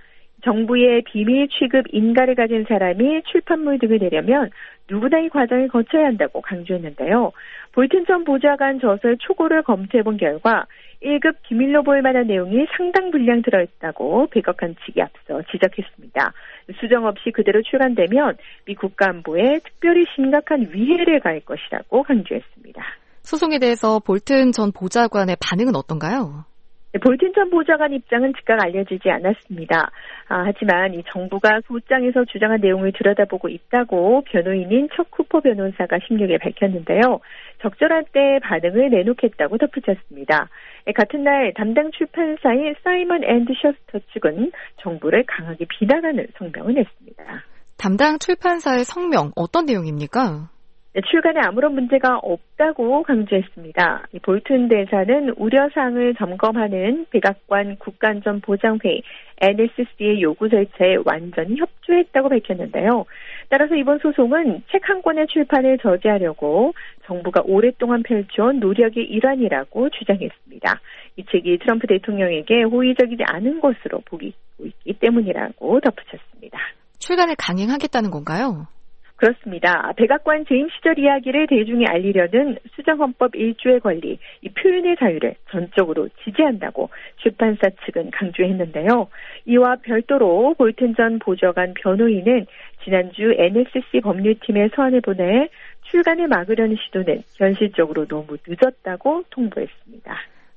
정부의 비밀 취급 인가를 가진 사람이 출판물 등을 내려면 누구나 이 과정을 거쳐야 한다고 강조했는데요. 볼튼 전 보좌관 저서의 초고를 검토해본 결과 일 급 기밀로 보일 만한 내용이 상당 분량 들어있다고 백악관 측이 앞서 지적했습니다. 수정 없이 그대로 출간되면 미 국가안보에 특별히 심각한 위해를 가할 것이라고 강조했습니다. 소송에 대해서 볼튼 전 보좌관의 반응은 어떤가요? 네, 볼튼 전 보좌관 입장은 즉각 알려지지 않았습니다. 아, 하지만 이 정부가 소장에서 주장한 내용을 들여다보고 있다고 변호인인 척 쿠퍼 변호사가 십육 일 밝혔는데요. 적절한 때 반응을 내놓겠다고 덧붙였습니다. 네, 같은 날 담당 출판사인 사이먼 앤드 셔스터 측은 정부를 강하게 비난하는 성명을 냈습니다. 담당 출판사의 성명 어떤 내용입니까? 네, 출간에 아무런 문제가 없다고 강조했습니다. 이 볼튼 대사는 우려사항을 점검하는 백악관 국가안전보장회의 엔에스씨의 요구 절차에 완전히 협조했다고 밝혔는데요. 따라서 이번 소송은 책 한 권의 출판을 저지하려고 정부가 오랫동안 펼쳐온 노력의 일환이라고 주장했습니다. 이 책이 트럼프 대통령에게 호의적이지 않은 것으로 보이고 있기 때문이라고 덧붙였습니다. 출간을 강행하겠다는 건가요? 그렇습니다. 백악관 재임 시절 이야기를 대중에 알리려는 수정헌법 일 조의 권리, 이 표현의 자유를 전적으로 지지한다고 출판사 측은 강조했는데요. 이와 별도로 볼튼 전 보좌관 변호인은 지난주 엔에스씨 법률팀에 서한을 보내 출간을 막으려는 시도는 현실적으로 너무 늦었다고 통보했습니다.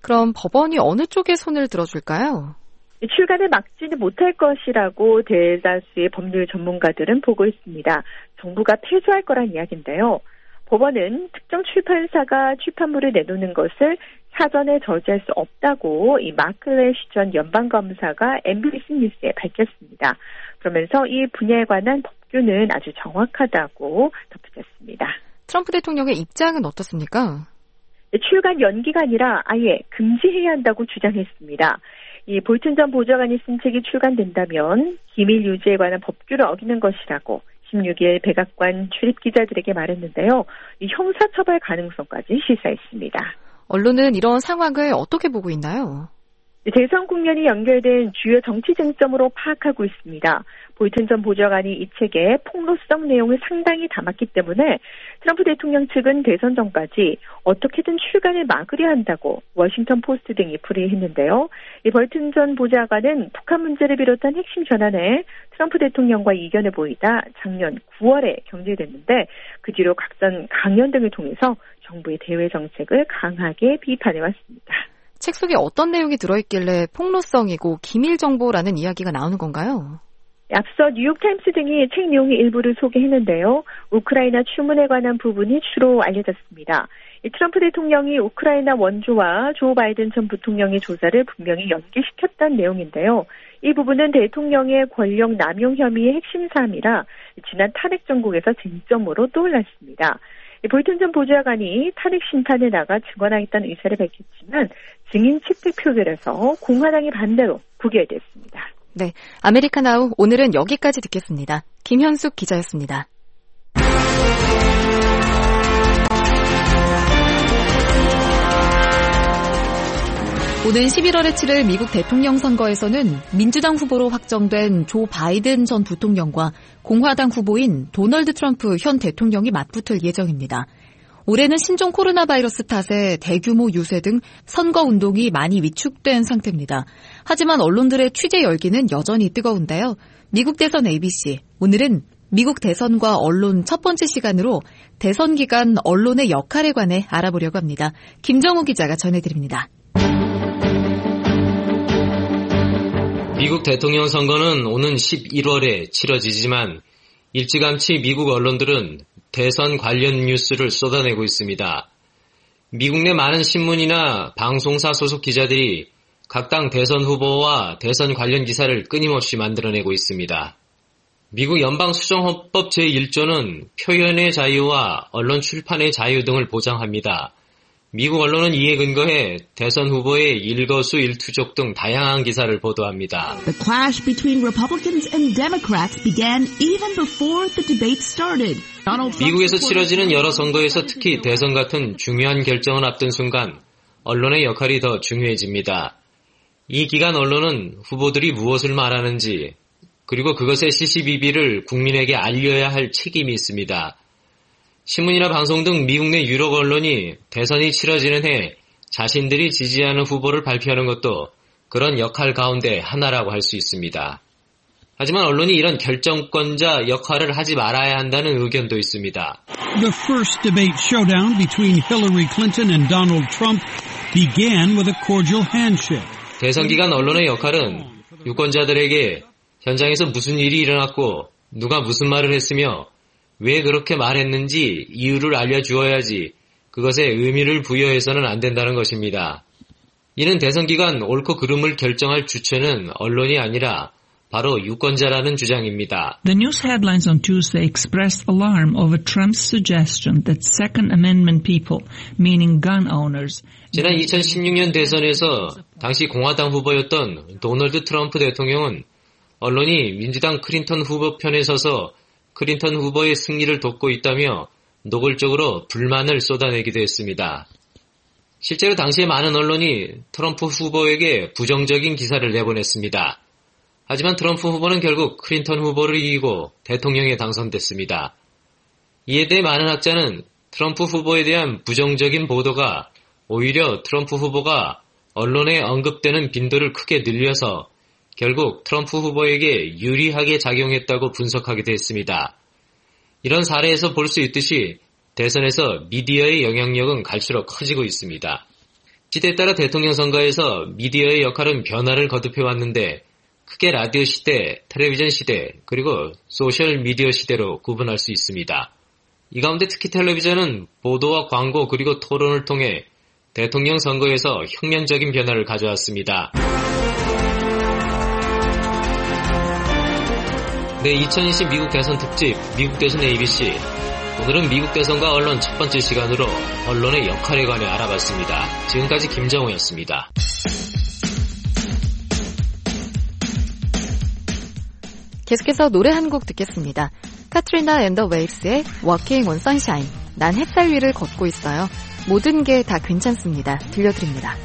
그럼 법원이 어느 쪽에 손을 들어줄까요? 출간을 막지는 못할 것이라고 대다수의 법률 전문가들은 보고 있습니다. 정부가 패소할 거란 이야기인데요. 법원은 특정 출판사가 출판물을 내놓는 것을 사전에 저지할 수 없다고 이 마크 레시 전 연방검사가 엠비씨 뉴스에 밝혔습니다. 그러면서 이 분야에 관한 법규는 아주 정확하다고 덧붙였습니다. 트럼프 대통령의 입장은 어떻습니까? 출간 연기가 아니라 아예 금지해야 한다고 주장했습니다. 이 볼튼 전 보좌관이 쓴 책이 출간된다면 기밀 유지에 관한 법규를 어기는 것이라고 십육 일 백악관 출입 기자들에게 말했는데요. 이 형사처벌 가능성까지 시사했습니다. 언론은 이런 상황을 어떻게 보고 있나요? 대선 국면이 연결된 주요 정치 쟁점으로 파악하고 있습니다. 볼튼 전 보좌관이 이 책에 폭로성 내용을 상당히 담았기 때문에 트럼프 대통령 측은 대선 전까지 어떻게든 출간을 막으려 한다고 워싱턴 포스트 등이 풀이했는데요. 이 볼튼 전 보좌관은 북한 문제를 비롯한 핵심 전환에 트럼프 대통령과 이견을 보이다 작년 구월에 경질됐는데 그 뒤로 각선 강연 등을 통해서 정부의 대외 정책을 강하게 비판해왔습니다. 책 속에 어떤 내용이 들어있길래 폭로성이고 기밀 정보라는 이야기가 나오는 건가요? 앞서 뉴욕타임스 등이 책 내용의 일부를 소개했는데요. 우크라이나 추문에 관한 부분이 주로 알려졌습니다. 트럼프 대통령이 우크라이나 원조와 조 바이든 전 부통령의 조사를 분명히 연기시켰다는 내용인데요. 이 부분은 대통령의 권력 남용 혐의의 핵심 사안이라 지난 탄핵 정국에서 쟁점으로 떠올랐습니다. 볼튼 전 보좌관이 탄핵 심판에 나가 증언하겠다는 의사를 밝혔지만 증인 채택 표결에서 공화당의 반대로 부결됐습니다. 네, 아메리카나우 오늘은 여기까지 듣겠습니다. 김현숙 기자였습니다. 오는 십일월에 치를 미국 대통령 선거에서는 민주당 후보로 확정된 조 바이든 전 부통령과 공화당 후보인 도널드 트럼프 현 대통령이 맞붙을 예정입니다. 올해는 신종 코로나 바이러스 탓에 대규모 유세 등 선거 운동이 많이 위축된 상태입니다. 하지만 언론들의 취재 열기는 여전히 뜨거운데요. 미국 대선 에이비씨, 오늘은 미국 대선과 언론 첫 번째 시간으로 대선 기간 언론의 역할에 관해 알아보려고 합니다. 김정우 기자가 전해드립니다. 미국 대통령 선거는 오는 십일월에 치러지지만 일찌감치 미국 언론들은 대선 관련 뉴스를 쏟아내고 있습니다. 미국 내 많은 신문이나 방송사 소속 기자들이 각 당 대선 후보와 대선 관련 기사를 끊임없이 만들어내고 있습니다. 미국 연방수정헌법 제일 조는 표현의 자유와 언론 출판의 자유 등을 보장합니다. 미국 언론은 이에 근거해 대선 후보의 일거수일투족 등 다양한 기사를 보도합니다. The clash between Republicans and Democrats began even before the debate started. 미국에서 치러지는 여러 선거에서 특히 대선 같은 중요한 결정을 앞둔 순간 언론의 역할이 더 중요해집니다. 이 기간 언론은 후보들이 무엇을 말하는지 그리고 그것의 시시비비를 국민에게 알려야 할 책임이 있습니다. 신문이나 방송 등 미국 내 유력 언론이 대선이 치러지는 해 자신들이 지지하는 후보를 발표하는 것도 그런 역할 가운데 하나라고 할 수 있습니다. 하지만 언론이 이런 결정권자 역할을 하지 말아야 한다는 의견도 있습니다. The first debate showdown between Hillary Clinton and Donald Trump began with a cordial handshake. 대선 기간 언론의 역할은 유권자들에게 현장에서 무슨 일이 일어났고 누가 무슨 말을 했으며 왜 그렇게 말했는지 이유를 알려주어야지 그것에 의미를 부여해서는 안 된다는 것입니다. 이는 대선 기간 옳고 그름을 결정할 주체는 언론이 아니라 바로 유권자라는 주장입니다. The news headlines on Tuesday expressed alarm over Trump's suggestion that Second Amendment people, meaning gun owners, 지난 이천십육 년 대선에서 당시 공화당 후보였던 도널드 트럼프 대통령은 언론이 민주당 클린턴 후보 편에 서서 클린턴 후보의 승리를 돕고 있다며 노골적으로 불만을 쏟아내기도 했습니다. 실제로 당시에 많은 언론이 트럼프 후보에게 부정적인 기사를 내보냈습니다. 하지만 트럼프 후보는 결국 클린턴 후보를 이기고 대통령에 당선됐습니다. 이에 대해 많은 학자는 트럼프 후보에 대한 부정적인 보도가 오히려 트럼프 후보가 언론에 언급되는 빈도를 크게 늘려서 결국 트럼프 후보에게 유리하게 작용했다고 분석하기도 했습니다. 이런 사례에서 볼 수 있듯이 대선에서 미디어의 영향력은 갈수록 커지고 있습니다. 시대에 따라 대통령 선거에서 미디어의 역할은 변화를 거듭해왔는데 크게 라디오 시대, 텔레비전 시대, 그리고 소셜 미디어 시대로 구분할 수 있습니다. 이 가운데 특히 텔레비전은 보도와 광고 그리고 토론을 통해 대통령 선거에서 혁명적인 변화를 가져왔습니다. 네, 이천이십 미국 대선 특집, 미국 대선 에이비씨. 오늘은 미국 대선과 언론 첫 번째 시간으로 언론의 역할에 관해 알아봤습니다. 지금까지 김정우였습니다. 계속해서 노래 한 곡 듣겠습니다. 카트리나 앤 더 웨이브스의 Walking on Sunshine. 난 햇살 위를 걷고 있어요. 모든 게 다 괜찮습니다. 들려드립니다.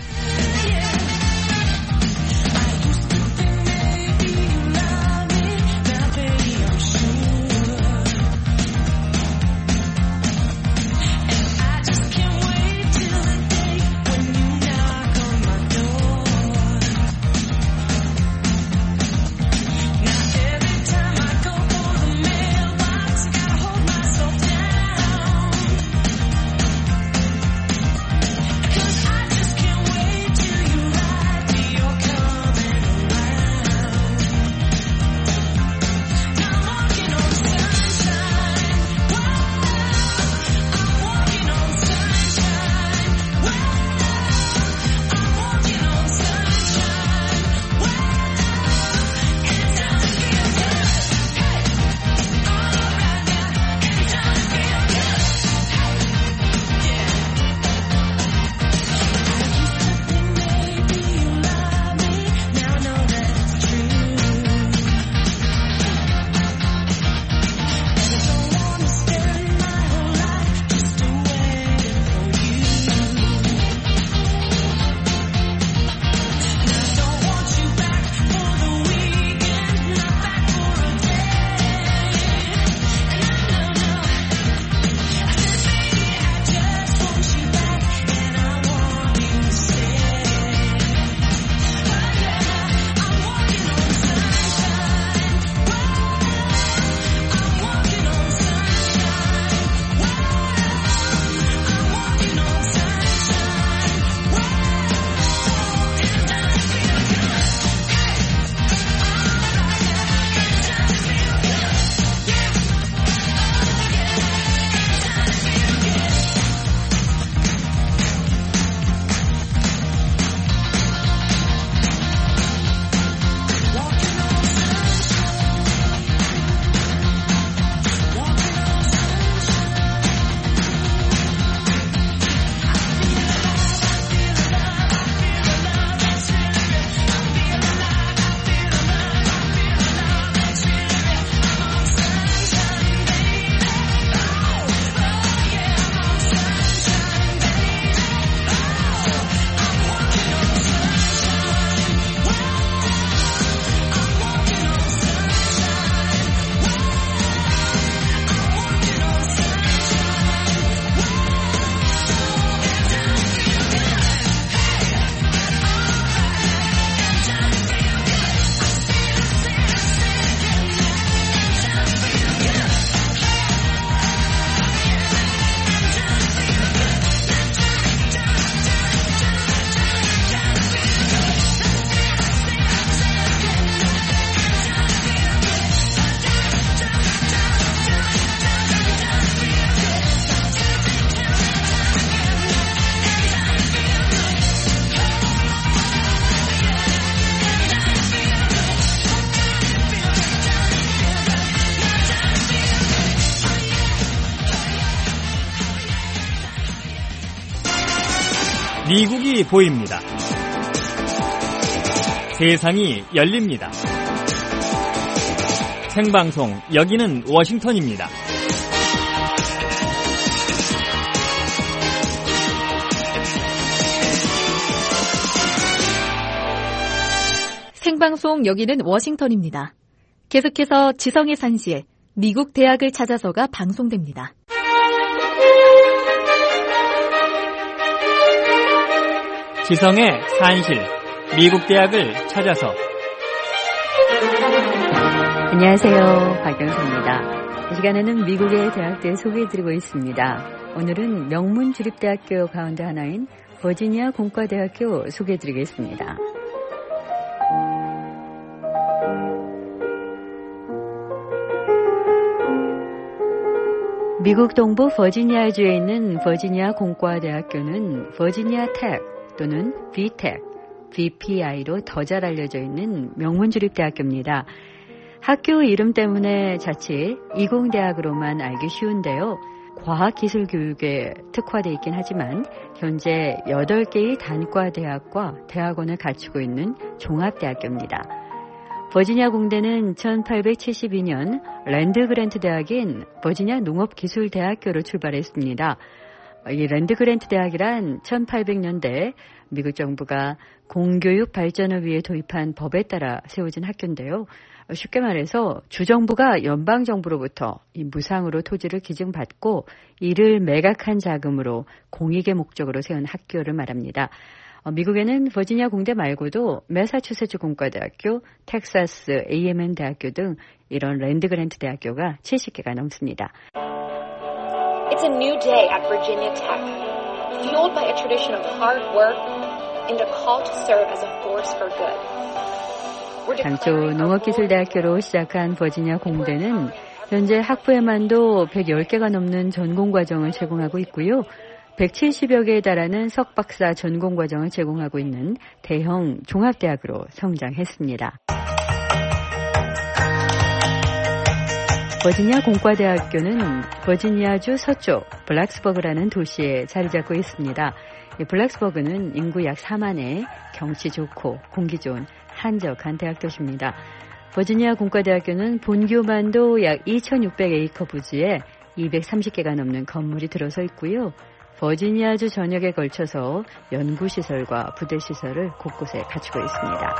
미국이 보입니다. 세상이 열립니다. 생방송, 여기는 워싱턴입니다. 생방송, 여기는 워싱턴입니다. 계속해서 지성의 산시에 미국 대학을 찾아서가 방송됩니다. 지성의 산실, 미국 대학을 찾아서. 안녕하세요, 박영수입니다. 이 시간에는 미국의 대학들 소개해드리고 있습니다. 오늘은 명문주립대학교 가운데 하나인 버지니아 공과대학교 소개해드리겠습니다. 미국 동부 버지니아주에 있는 버지니아 공과대학교는 버지니아 텍 또는 브이텍, 브이피아이로 더 잘 알려져 있는 명문주립대학교입니다. 학교 이름 때문에 자칫 이공대학으로만 알기 쉬운데요. 과학기술교육에 특화되어 있긴 하지만 현재 여덟 개의 단과대학과 대학원을 갖추고 있는 종합대학교입니다. 버지니아 공대는 천팔백칠십이 년 랜드그랜트 대학인 버지니아 농업기술대학교로 출발했습니다. 이 랜드그랜트 대학이란 천팔백 년대 미국 정부가 공교육 발전을 위해 도입한 법에 따라 세워진 학교인데요. 쉽게 말해서 주정부가 연방정부로부터 이 무상으로 토지를 기증받고 이를 매각한 자금으로 공익의 목적으로 세운 학교를 말합니다. 미국에는 버지니아 공대 말고도 매사추세츠 공과대학교, 텍사스 에이엠엔 대학교 등 이런 랜드그랜트 대학교가 칠십 개가 넘습니다. It's a new day at Virginia Tech, fueled by a tradition of hard work and a call to serve as a force for good. 당초 농업기술대학교로 시작한 버지니아 공대는 현재 학부에만도 백십 개가 넘는 전공과정을 제공하고 있고요. 백칠십여 개에 달하는 석박사 전공과정을 제공하고 있는 대형 종합대학으로 성장했습니다. 버지니아 공과대학교는 버지니아주 서쪽 블랙스버그라는 도시에 자리 잡고 있습니다. 블랙스버그는 인구 약 사만의 경치 좋고 공기 좋은 한적한 대학 도시입니다. 버지니아 공과대학교는 본교만도 약 이천육백 에이커 부지에 이백삼십 개가 넘는 건물이 들어서 있고요. 버지니아주 전역에 걸쳐서 연구시설과 부대시설을 곳곳에 갖추고 있습니다.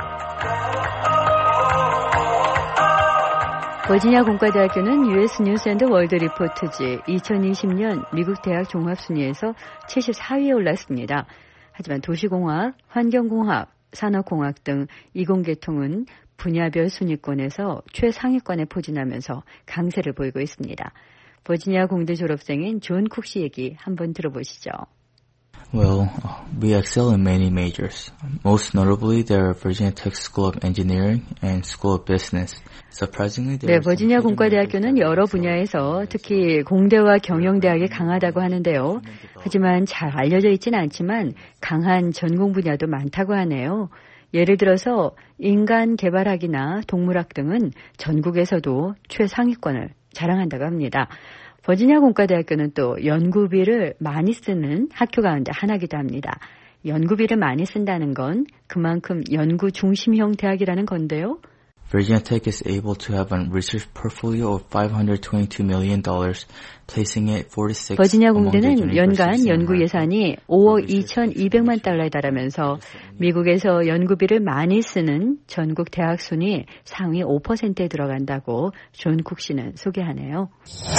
버지니아 공과대학교는 유에스 뉴스 앤드 월드 리포트지 이천이십 년 미국 대학 종합순위에서 칠십사 위에 올랐습니다. 하지만 도시공학, 환경공학, 산업공학 등 이공계통은 분야별 순위권에서 최상위권에 포진하면서 강세를 보이고 있습니다. 버지니아 공대 졸업생인 존 쿡 씨 얘기 한번 들어보시죠. Well, we excel in many majors. Most notably, there are Virginia Tech School of Engineering and School of Business. Surprisingly, there 네, 버지니아 공과대학교는 여러 분야에서 특히 공대와 경영대학이 강하다고 하는데요. 하지만 잘 알려져 있지는 않지만 강한 전공 분야도 많다고 하네요. 예를 들어서 인간 개발학이나 동물학 등은 전국에서도 최상위권을 자랑한다고 합니다. 버지니아 공과대학교는 또 연구비를 많이 쓰는 학교 가운데 하나이기도 합니다. 연구비를 많이 쓴다는 건 그만큼 연구 중심형 대학이라는 건데요. Virginia Tech is able to have a research portfolio of five hundred twenty-two million dollars, placing it forty-six. 버지니아 공대는 연간 연구 예산이 오억 이천이백만 달러에 달하면서 미국에서 연구비를 많이 쓰는 전국 대학 순위 상위 오 퍼센트에 들어간다고 존 쿡 씨는 소개하네요.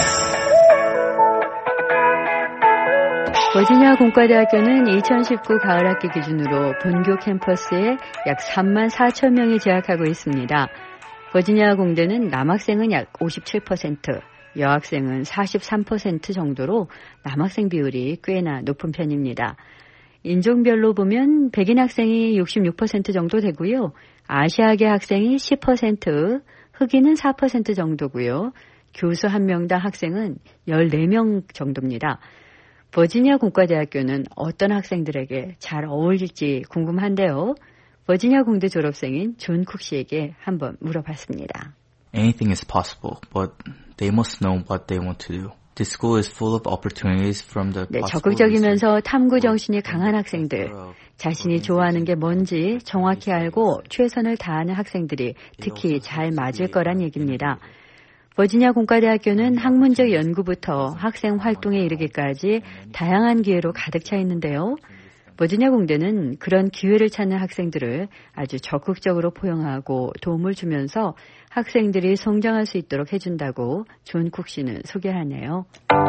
버지니아 공과대학교는 이천십구 가을 학기 기준으로 본교 캠퍼스에 약 삼만 사천 명이 재학하고 있습니다. 버지니아 공대는 남학생은 약 오십칠 퍼센트, 여학생은 사십삼 퍼센트 정도로 남학생 비율이 꽤나 높은 편입니다. 인종별로 보면 백인 학생이 육십육 퍼센트 정도 되고요. 아시아계 학생이 십 퍼센트, 흑인은 사 퍼센트 정도고요. 교수 한 명당 학생은 열네 명 정도입니다. 버지니아 공과대학교는 어떤 학생들에게 잘 어울릴지 궁금한데요. 버지니아 공대 졸업생인 존 쿡 씨에게 한번 물어봤습니다. Anything is possible, but they must know what they want to do. This school is full of opportunities from the 네, 적극적이면서 탐구 정신이 강한 학생들, 자신이 좋아하는 게 뭔지 정확히 알고 최선을 다하는 학생들이 특히 잘 맞을 거란 얘기입니다. 버지니아 공과대학교는 학문적 연구부터 학생 활동에 이르기까지 다양한 기회로 가득 차 있는데요. 버지니아 공대는 그런 기회를 찾는 학생들을 아주 적극적으로 포용하고 도움을 주면서 학생들이 성장할 수 있도록 해준다고 존 쿡 씨는 소개하네요.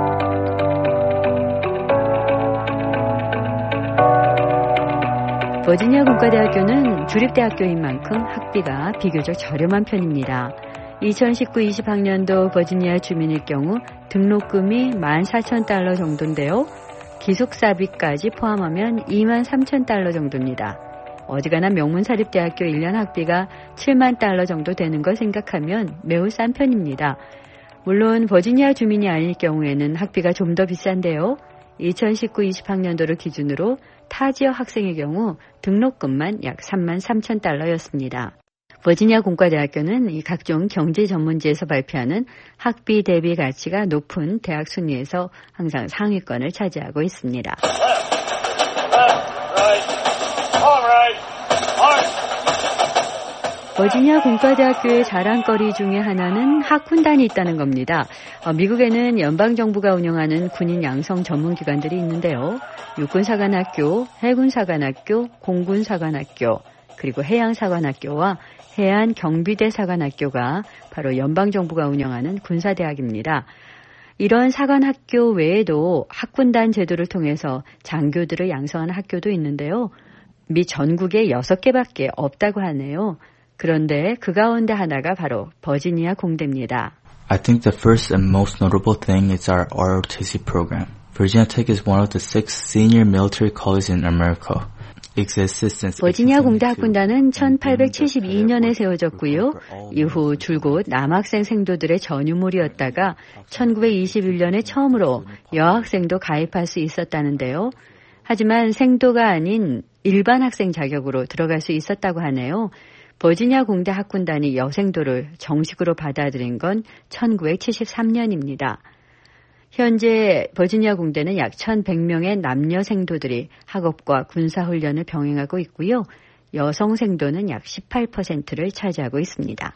버지니아 공과대학교는 주립대학교인 만큼 학비가 비교적 저렴한 편입니다. 이천십구 이십 학년도 버지니아 주민일 경우 등록금이 만 사천 달러 정도인데요. 기숙사비까지 포함하면 이만 삼천 달러 정도입니다. 어지간한 명문사립대학교 일 년 학비가 칠만 달러 정도 되는 걸 생각하면 매우 싼 편입니다. 물론 버지니아 주민이 아닐 경우에는 학비가 좀 더 비싼데요. 이천십구 이십 학년도를 기준으로 타 지역 학생의 경우 등록금만 약 삼만 삼천 달러였습니다. 버지니아 공과대학교는 이 각종 경제 전문지에서 발표하는 학비 대비 가치가 높은 대학 순위에서 항상 상위권을 차지하고 있습니다. 버지니아 공과대학교의 자랑거리 중에 하나는 학군단이 있다는 겁니다. 어, 미국에는 연방정부가 운영하는 군인 양성 전문기관들이 있는데요. 육군사관학교, 해군사관학교, 공군사관학교, 그리고 해양사관학교와 해안경비대사관학교가 바로 연방정부가 운영하는 군사대학입니다. 이런 사관학교 외에도 학군단 제도를 통해서 장교들을 양성하는 학교도 있는데요. 미 전국에 여섯 개밖에 없다고 하네요. 그런데 그 가운데 하나가 바로 버지니아 공대입니다. I think the first and most notable thing is our R O T C program. Virginia Tech is one of the six senior military colleges in America. 버지니아 공대 학군단은 천팔백칠십이 년에 세워졌고요. 이후 줄곧 남학생 생도들의 전유물이었다가 천구백이십일 년에 처음으로 여학생도 가입할 수 있었다는데요. 하지만 생도가 아닌 일반 학생 자격으로 들어갈 수 있었다고 하네요. 버지니아 공대 학군단이 여생도를 정식으로 받아들인 건 천구백칠십삼 년입니다. 현재 버지니아 공대는 약 천백 명의 남녀 생도들이 학업과 군사훈련을 병행하고 있고요. 여성 생도는 약 십팔 퍼센트를 차지하고 있습니다.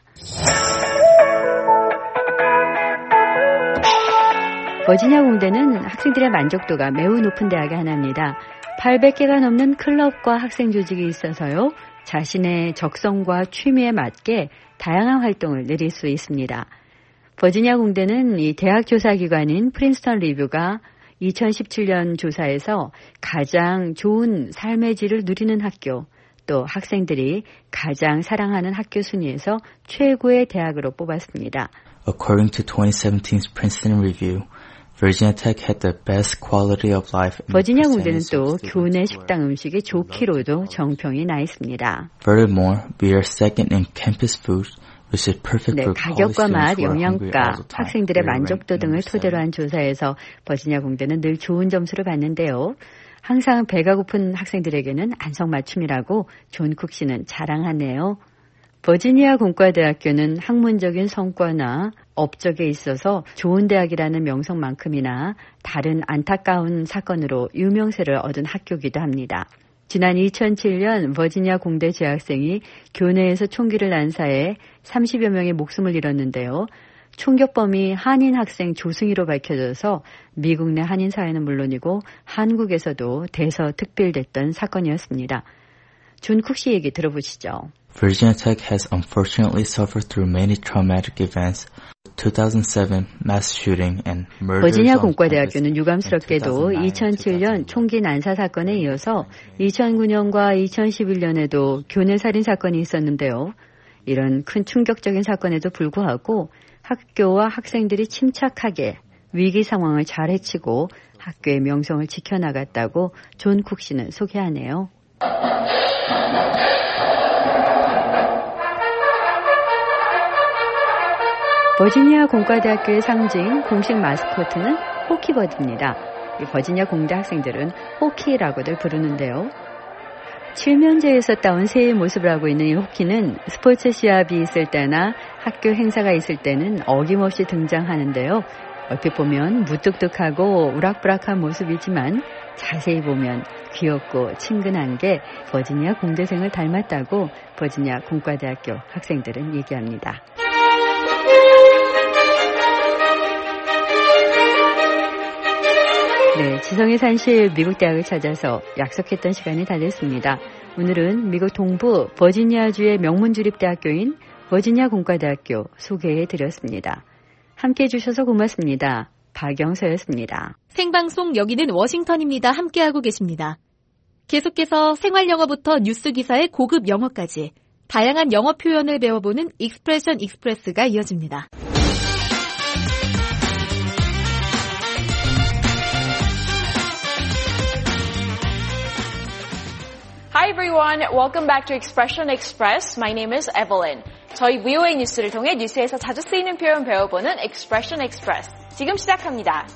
버지니아 공대는 학생들의 만족도가 매우 높은 대학의 하나입니다. 팔백 개가 넘는 클럽과 학생 조직이 있어서요. 자신의 적성과 취미에 맞게 다양한 활동을 내릴 수 있습니다. 버지니아 공대는 이 대학 조사기관인 프린스턴 리뷰가 이천십칠 년 조사에서 가장 좋은 삶의 질을 누리는 학교, 또 학생들이 가장 사랑하는 학교 순위에서 최고의 대학으로 뽑았습니다. According to twenty seventeen's Princeton Review, Virginia Tech had the best quality of life. 버지니아 공대는 또 교내 식당 음식이 좋기로도 정평이 나 있습니다. Furthermore, we are second in campus food. 네, 가격과 맛, 영양가, 학생들의 만족도 등을 토대로 한 조사에서 버지니아 공대는 늘 좋은 점수를 받는데요. 항상 배가 고픈 학생들에게는 안성맞춤이라고 존 쿡 씨는 자랑하네요. 버지니아 공과대학교는 학문적인 성과나 업적에 있어서 좋은 대학이라는 명성만큼이나 다른 안타까운 사건으로 유명세를 얻은 학교이기도 합니다. 지난 이천칠 년 버지니아 공대 재학생이 교내에서 총기를 난사해 삼십여 명의 목숨을 잃었는데요. 총격범이 한인 학생 조승희로 밝혀져서 미국 내 한인 사회는 물론이고 한국에서도 대서특필됐던 사건이었습니다. 존 쿡 씨 얘기 들어보시죠. Virginia Tech has unfortunately suffered through many traumatic events. two thousand seven mass shooting and murders. 버지니아 공과대학교는 유감스럽게도 이천칠 년 총기 난사 사건에 이어서 이천구 년과 이천십일 년에도 교내 살인 사건이 있었는데요. 이런 큰 충격적인 사건에도 불구하고 학교와 학생들이 침착하게 위기 상황을 잘 해치고 학교의 명성을 지켜나갔다고 존 쿡 씨는 소개하네요. 버지니아 공과대학교의 상징 공식 마스코트는 호키버드입니다. 버지니아 공대 학생들은 호키라고들 부르는데요. 칠면제에서 따온 새의 모습을 하고 있는 이 호키는 스포츠 시합이 있을 때나 학교 행사가 있을 때는 어김없이 등장하는데요. 얼핏 보면 무뚝뚝하고 우락부락한 모습이지만 자세히 보면 귀엽고 친근한 게 버지니아 공대생을 닮았다고 버지니아 공과대학교 학생들은 얘기합니다. 네, 지성의 산실 미국 대학을 찾아서 약속했던 시간이 다 됐습니다. 오늘은 미국 동부 버지니아주의 명문주립대학교인 버지니아 공과대학교 소개해드렸습니다. 함께해 주셔서 고맙습니다. 박영서였습니다. 생방송 여기는 워싱턴입니다. 함께하고 계십니다. 계속해서 생활영어부터 뉴스기사의 고급 영어까지 다양한 영어 표현을 배워보는 익스프레션 익스프레스가 이어집니다. everyone. Welcome back to Expression Express. My name is Evelyn. 저희 브이오에이 뉴스를 통해 뉴스에서 자주 쓰이는 표현 배워보는 Expression Express. 지금 시작합니다.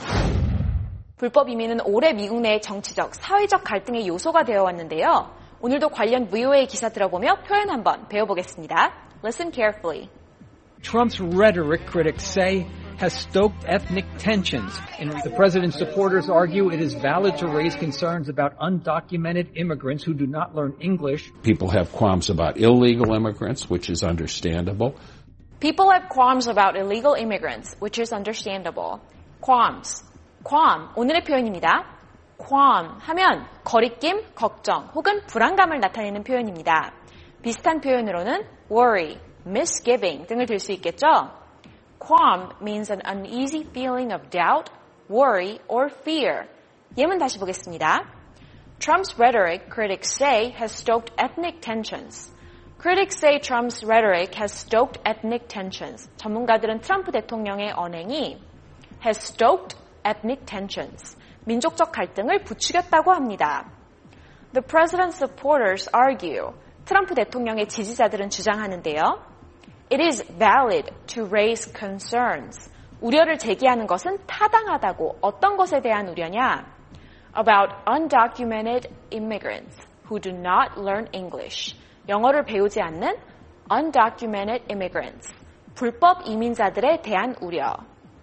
불법 이민은 오래 미국 내의 정치적, 사회적 갈등의 요소가 되어 왔는데요. 오늘도 관련 브이오에이 기사 들어보며 표현 한번 배워보겠습니다. Listen carefully. Trump's rhetoric, critics say, has stoked ethnic tensions. And the president's supporters argue it is valid to raise concerns about undocumented immigrants who do not learn English. People have qualms about illegal immigrants, which is understandable. People have qualms about illegal immigrants, which is understandable. Qualms. qualm, 오늘의 표현입니다. qualm 하면 거리낌, 걱정 혹은 불안감을 나타내는 표현입니다. 비슷한 표현으로는 worry, misgiving 등을 들 수 있겠죠? Qualm means an uneasy feeling of doubt, worry, or fear. 예문 다시 보겠습니다. Trump's rhetoric, critics say, has stoked ethnic tensions. Critics say Trump's rhetoric has stoked ethnic tensions. 전문가들은 트럼프 대통령의 언행이 has stoked ethnic tensions. 민족적 갈등을 부추겼다고 합니다. The president's supporters argue. 트럼프 대통령의 지지자들은 주장하는데요. It is valid to raise concerns. 우려를 제기하는 것은 타당하다고. 어떤 것에 대한 우려냐? About undocumented immigrants who do not learn English. 영어를 배우지 않는 undocumented immigrants. 불법 이민자들에 대한 우려.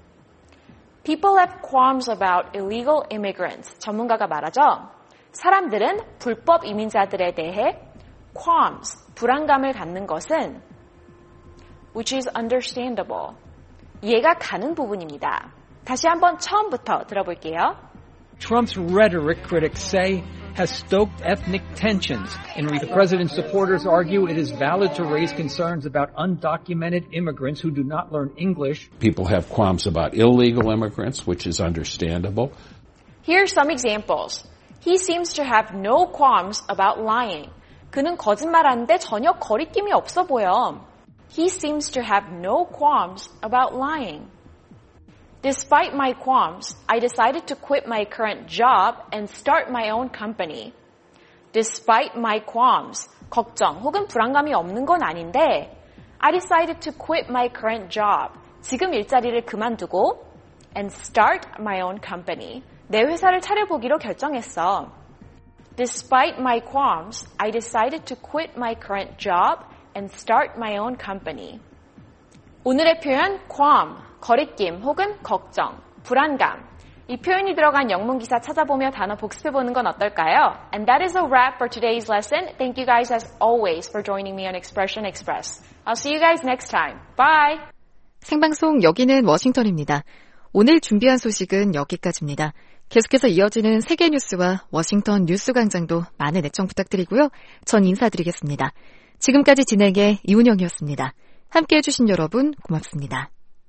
People have qualms about illegal immigrants. 전문가가 말하죠. 사람들은 불법 이민자들에 대해 qualms, 불안감을 갖는 것은 which is understandable. 이해가 가는 부분입니다. 다시 한번 처음부터 들어볼게요. Trump's rhetoric, critics say, has stoked ethnic tensions. And the president's supporters argue it is valid to raise concerns about undocumented immigrants who do not learn English. People have qualms about illegal immigrants, which is understandable. Here are some examples. He seems to have no qualms about lying. 그는 거짓말하는데 전혀 거리낌이 없어 보여. He seems to have no qualms about lying. Despite my qualms, I decided to quit my current job and start my own company. Despite my qualms, 걱정 혹은 불안감이 없는 건 아닌데 I decided to quit my current job. 지금 일자리를 그만두고 and start my own company. 내 회사를 차려보기로 결정했어. Despite my qualms, I decided to quit my current job and start my own company. 오늘의 표현 qualm, 거리낌 혹은 걱정, 불안감. 이 표현이 들어간 영문 기사 찾아보며 단어 복습해보는 건 어떨까요? And that is a wrap for today's lesson. Thank you guys as always for joining me on Expression Express. I'll see you guys next time. Bye! 생방송 여기는 워싱턴입니다. 오늘 준비한 소식은 여기까지입니다. 계속해서 이어지는 세계 뉴스와 워싱턴 뉴스 광장도 많은 애청 부탁드리고요. 전 인사드리겠습니다. 지금까지 진행의 이운영이었습니다. 함께해 주신 여러분 고맙습니다.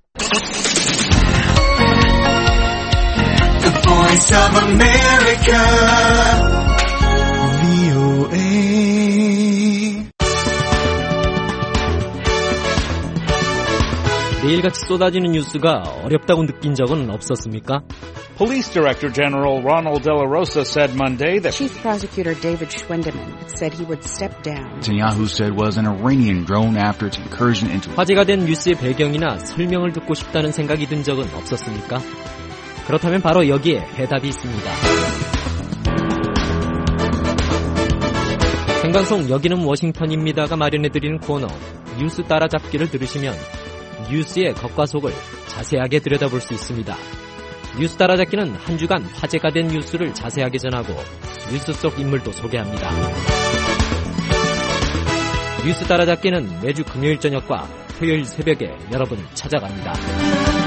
The Voice of America, 브이오에이. 매일같이 쏟아지는 뉴스가 어렵다고 느낀 적은 없었습니까? Police Director General Ronald De La Rosa said Monday that Chief Prosecutor David Schwendeman said he would step down. Netanyahu said was an Iranian drone after its incursion into. 화제가 된 뉴스의 배경이나 설명을 듣고 싶다는 생각이 든 적은 없었습니까? 그렇다면 바로 여기에 해답이 있습니다. 생방송 여기는 워싱턴입니다가 마련해드리는 코너 뉴스 따라잡기를 들으시면 뉴스의 겉과 속을 자세하게 들여다볼 수 있습니다. 뉴스 따라잡기는 한 주간 화제가 된 뉴스를 자세하게 전하고 뉴스 속 인물도 소개합니다. 뉴스 따라잡기는 매주 금요일 저녁과 토요일 새벽에 여러분 찾아갑니다.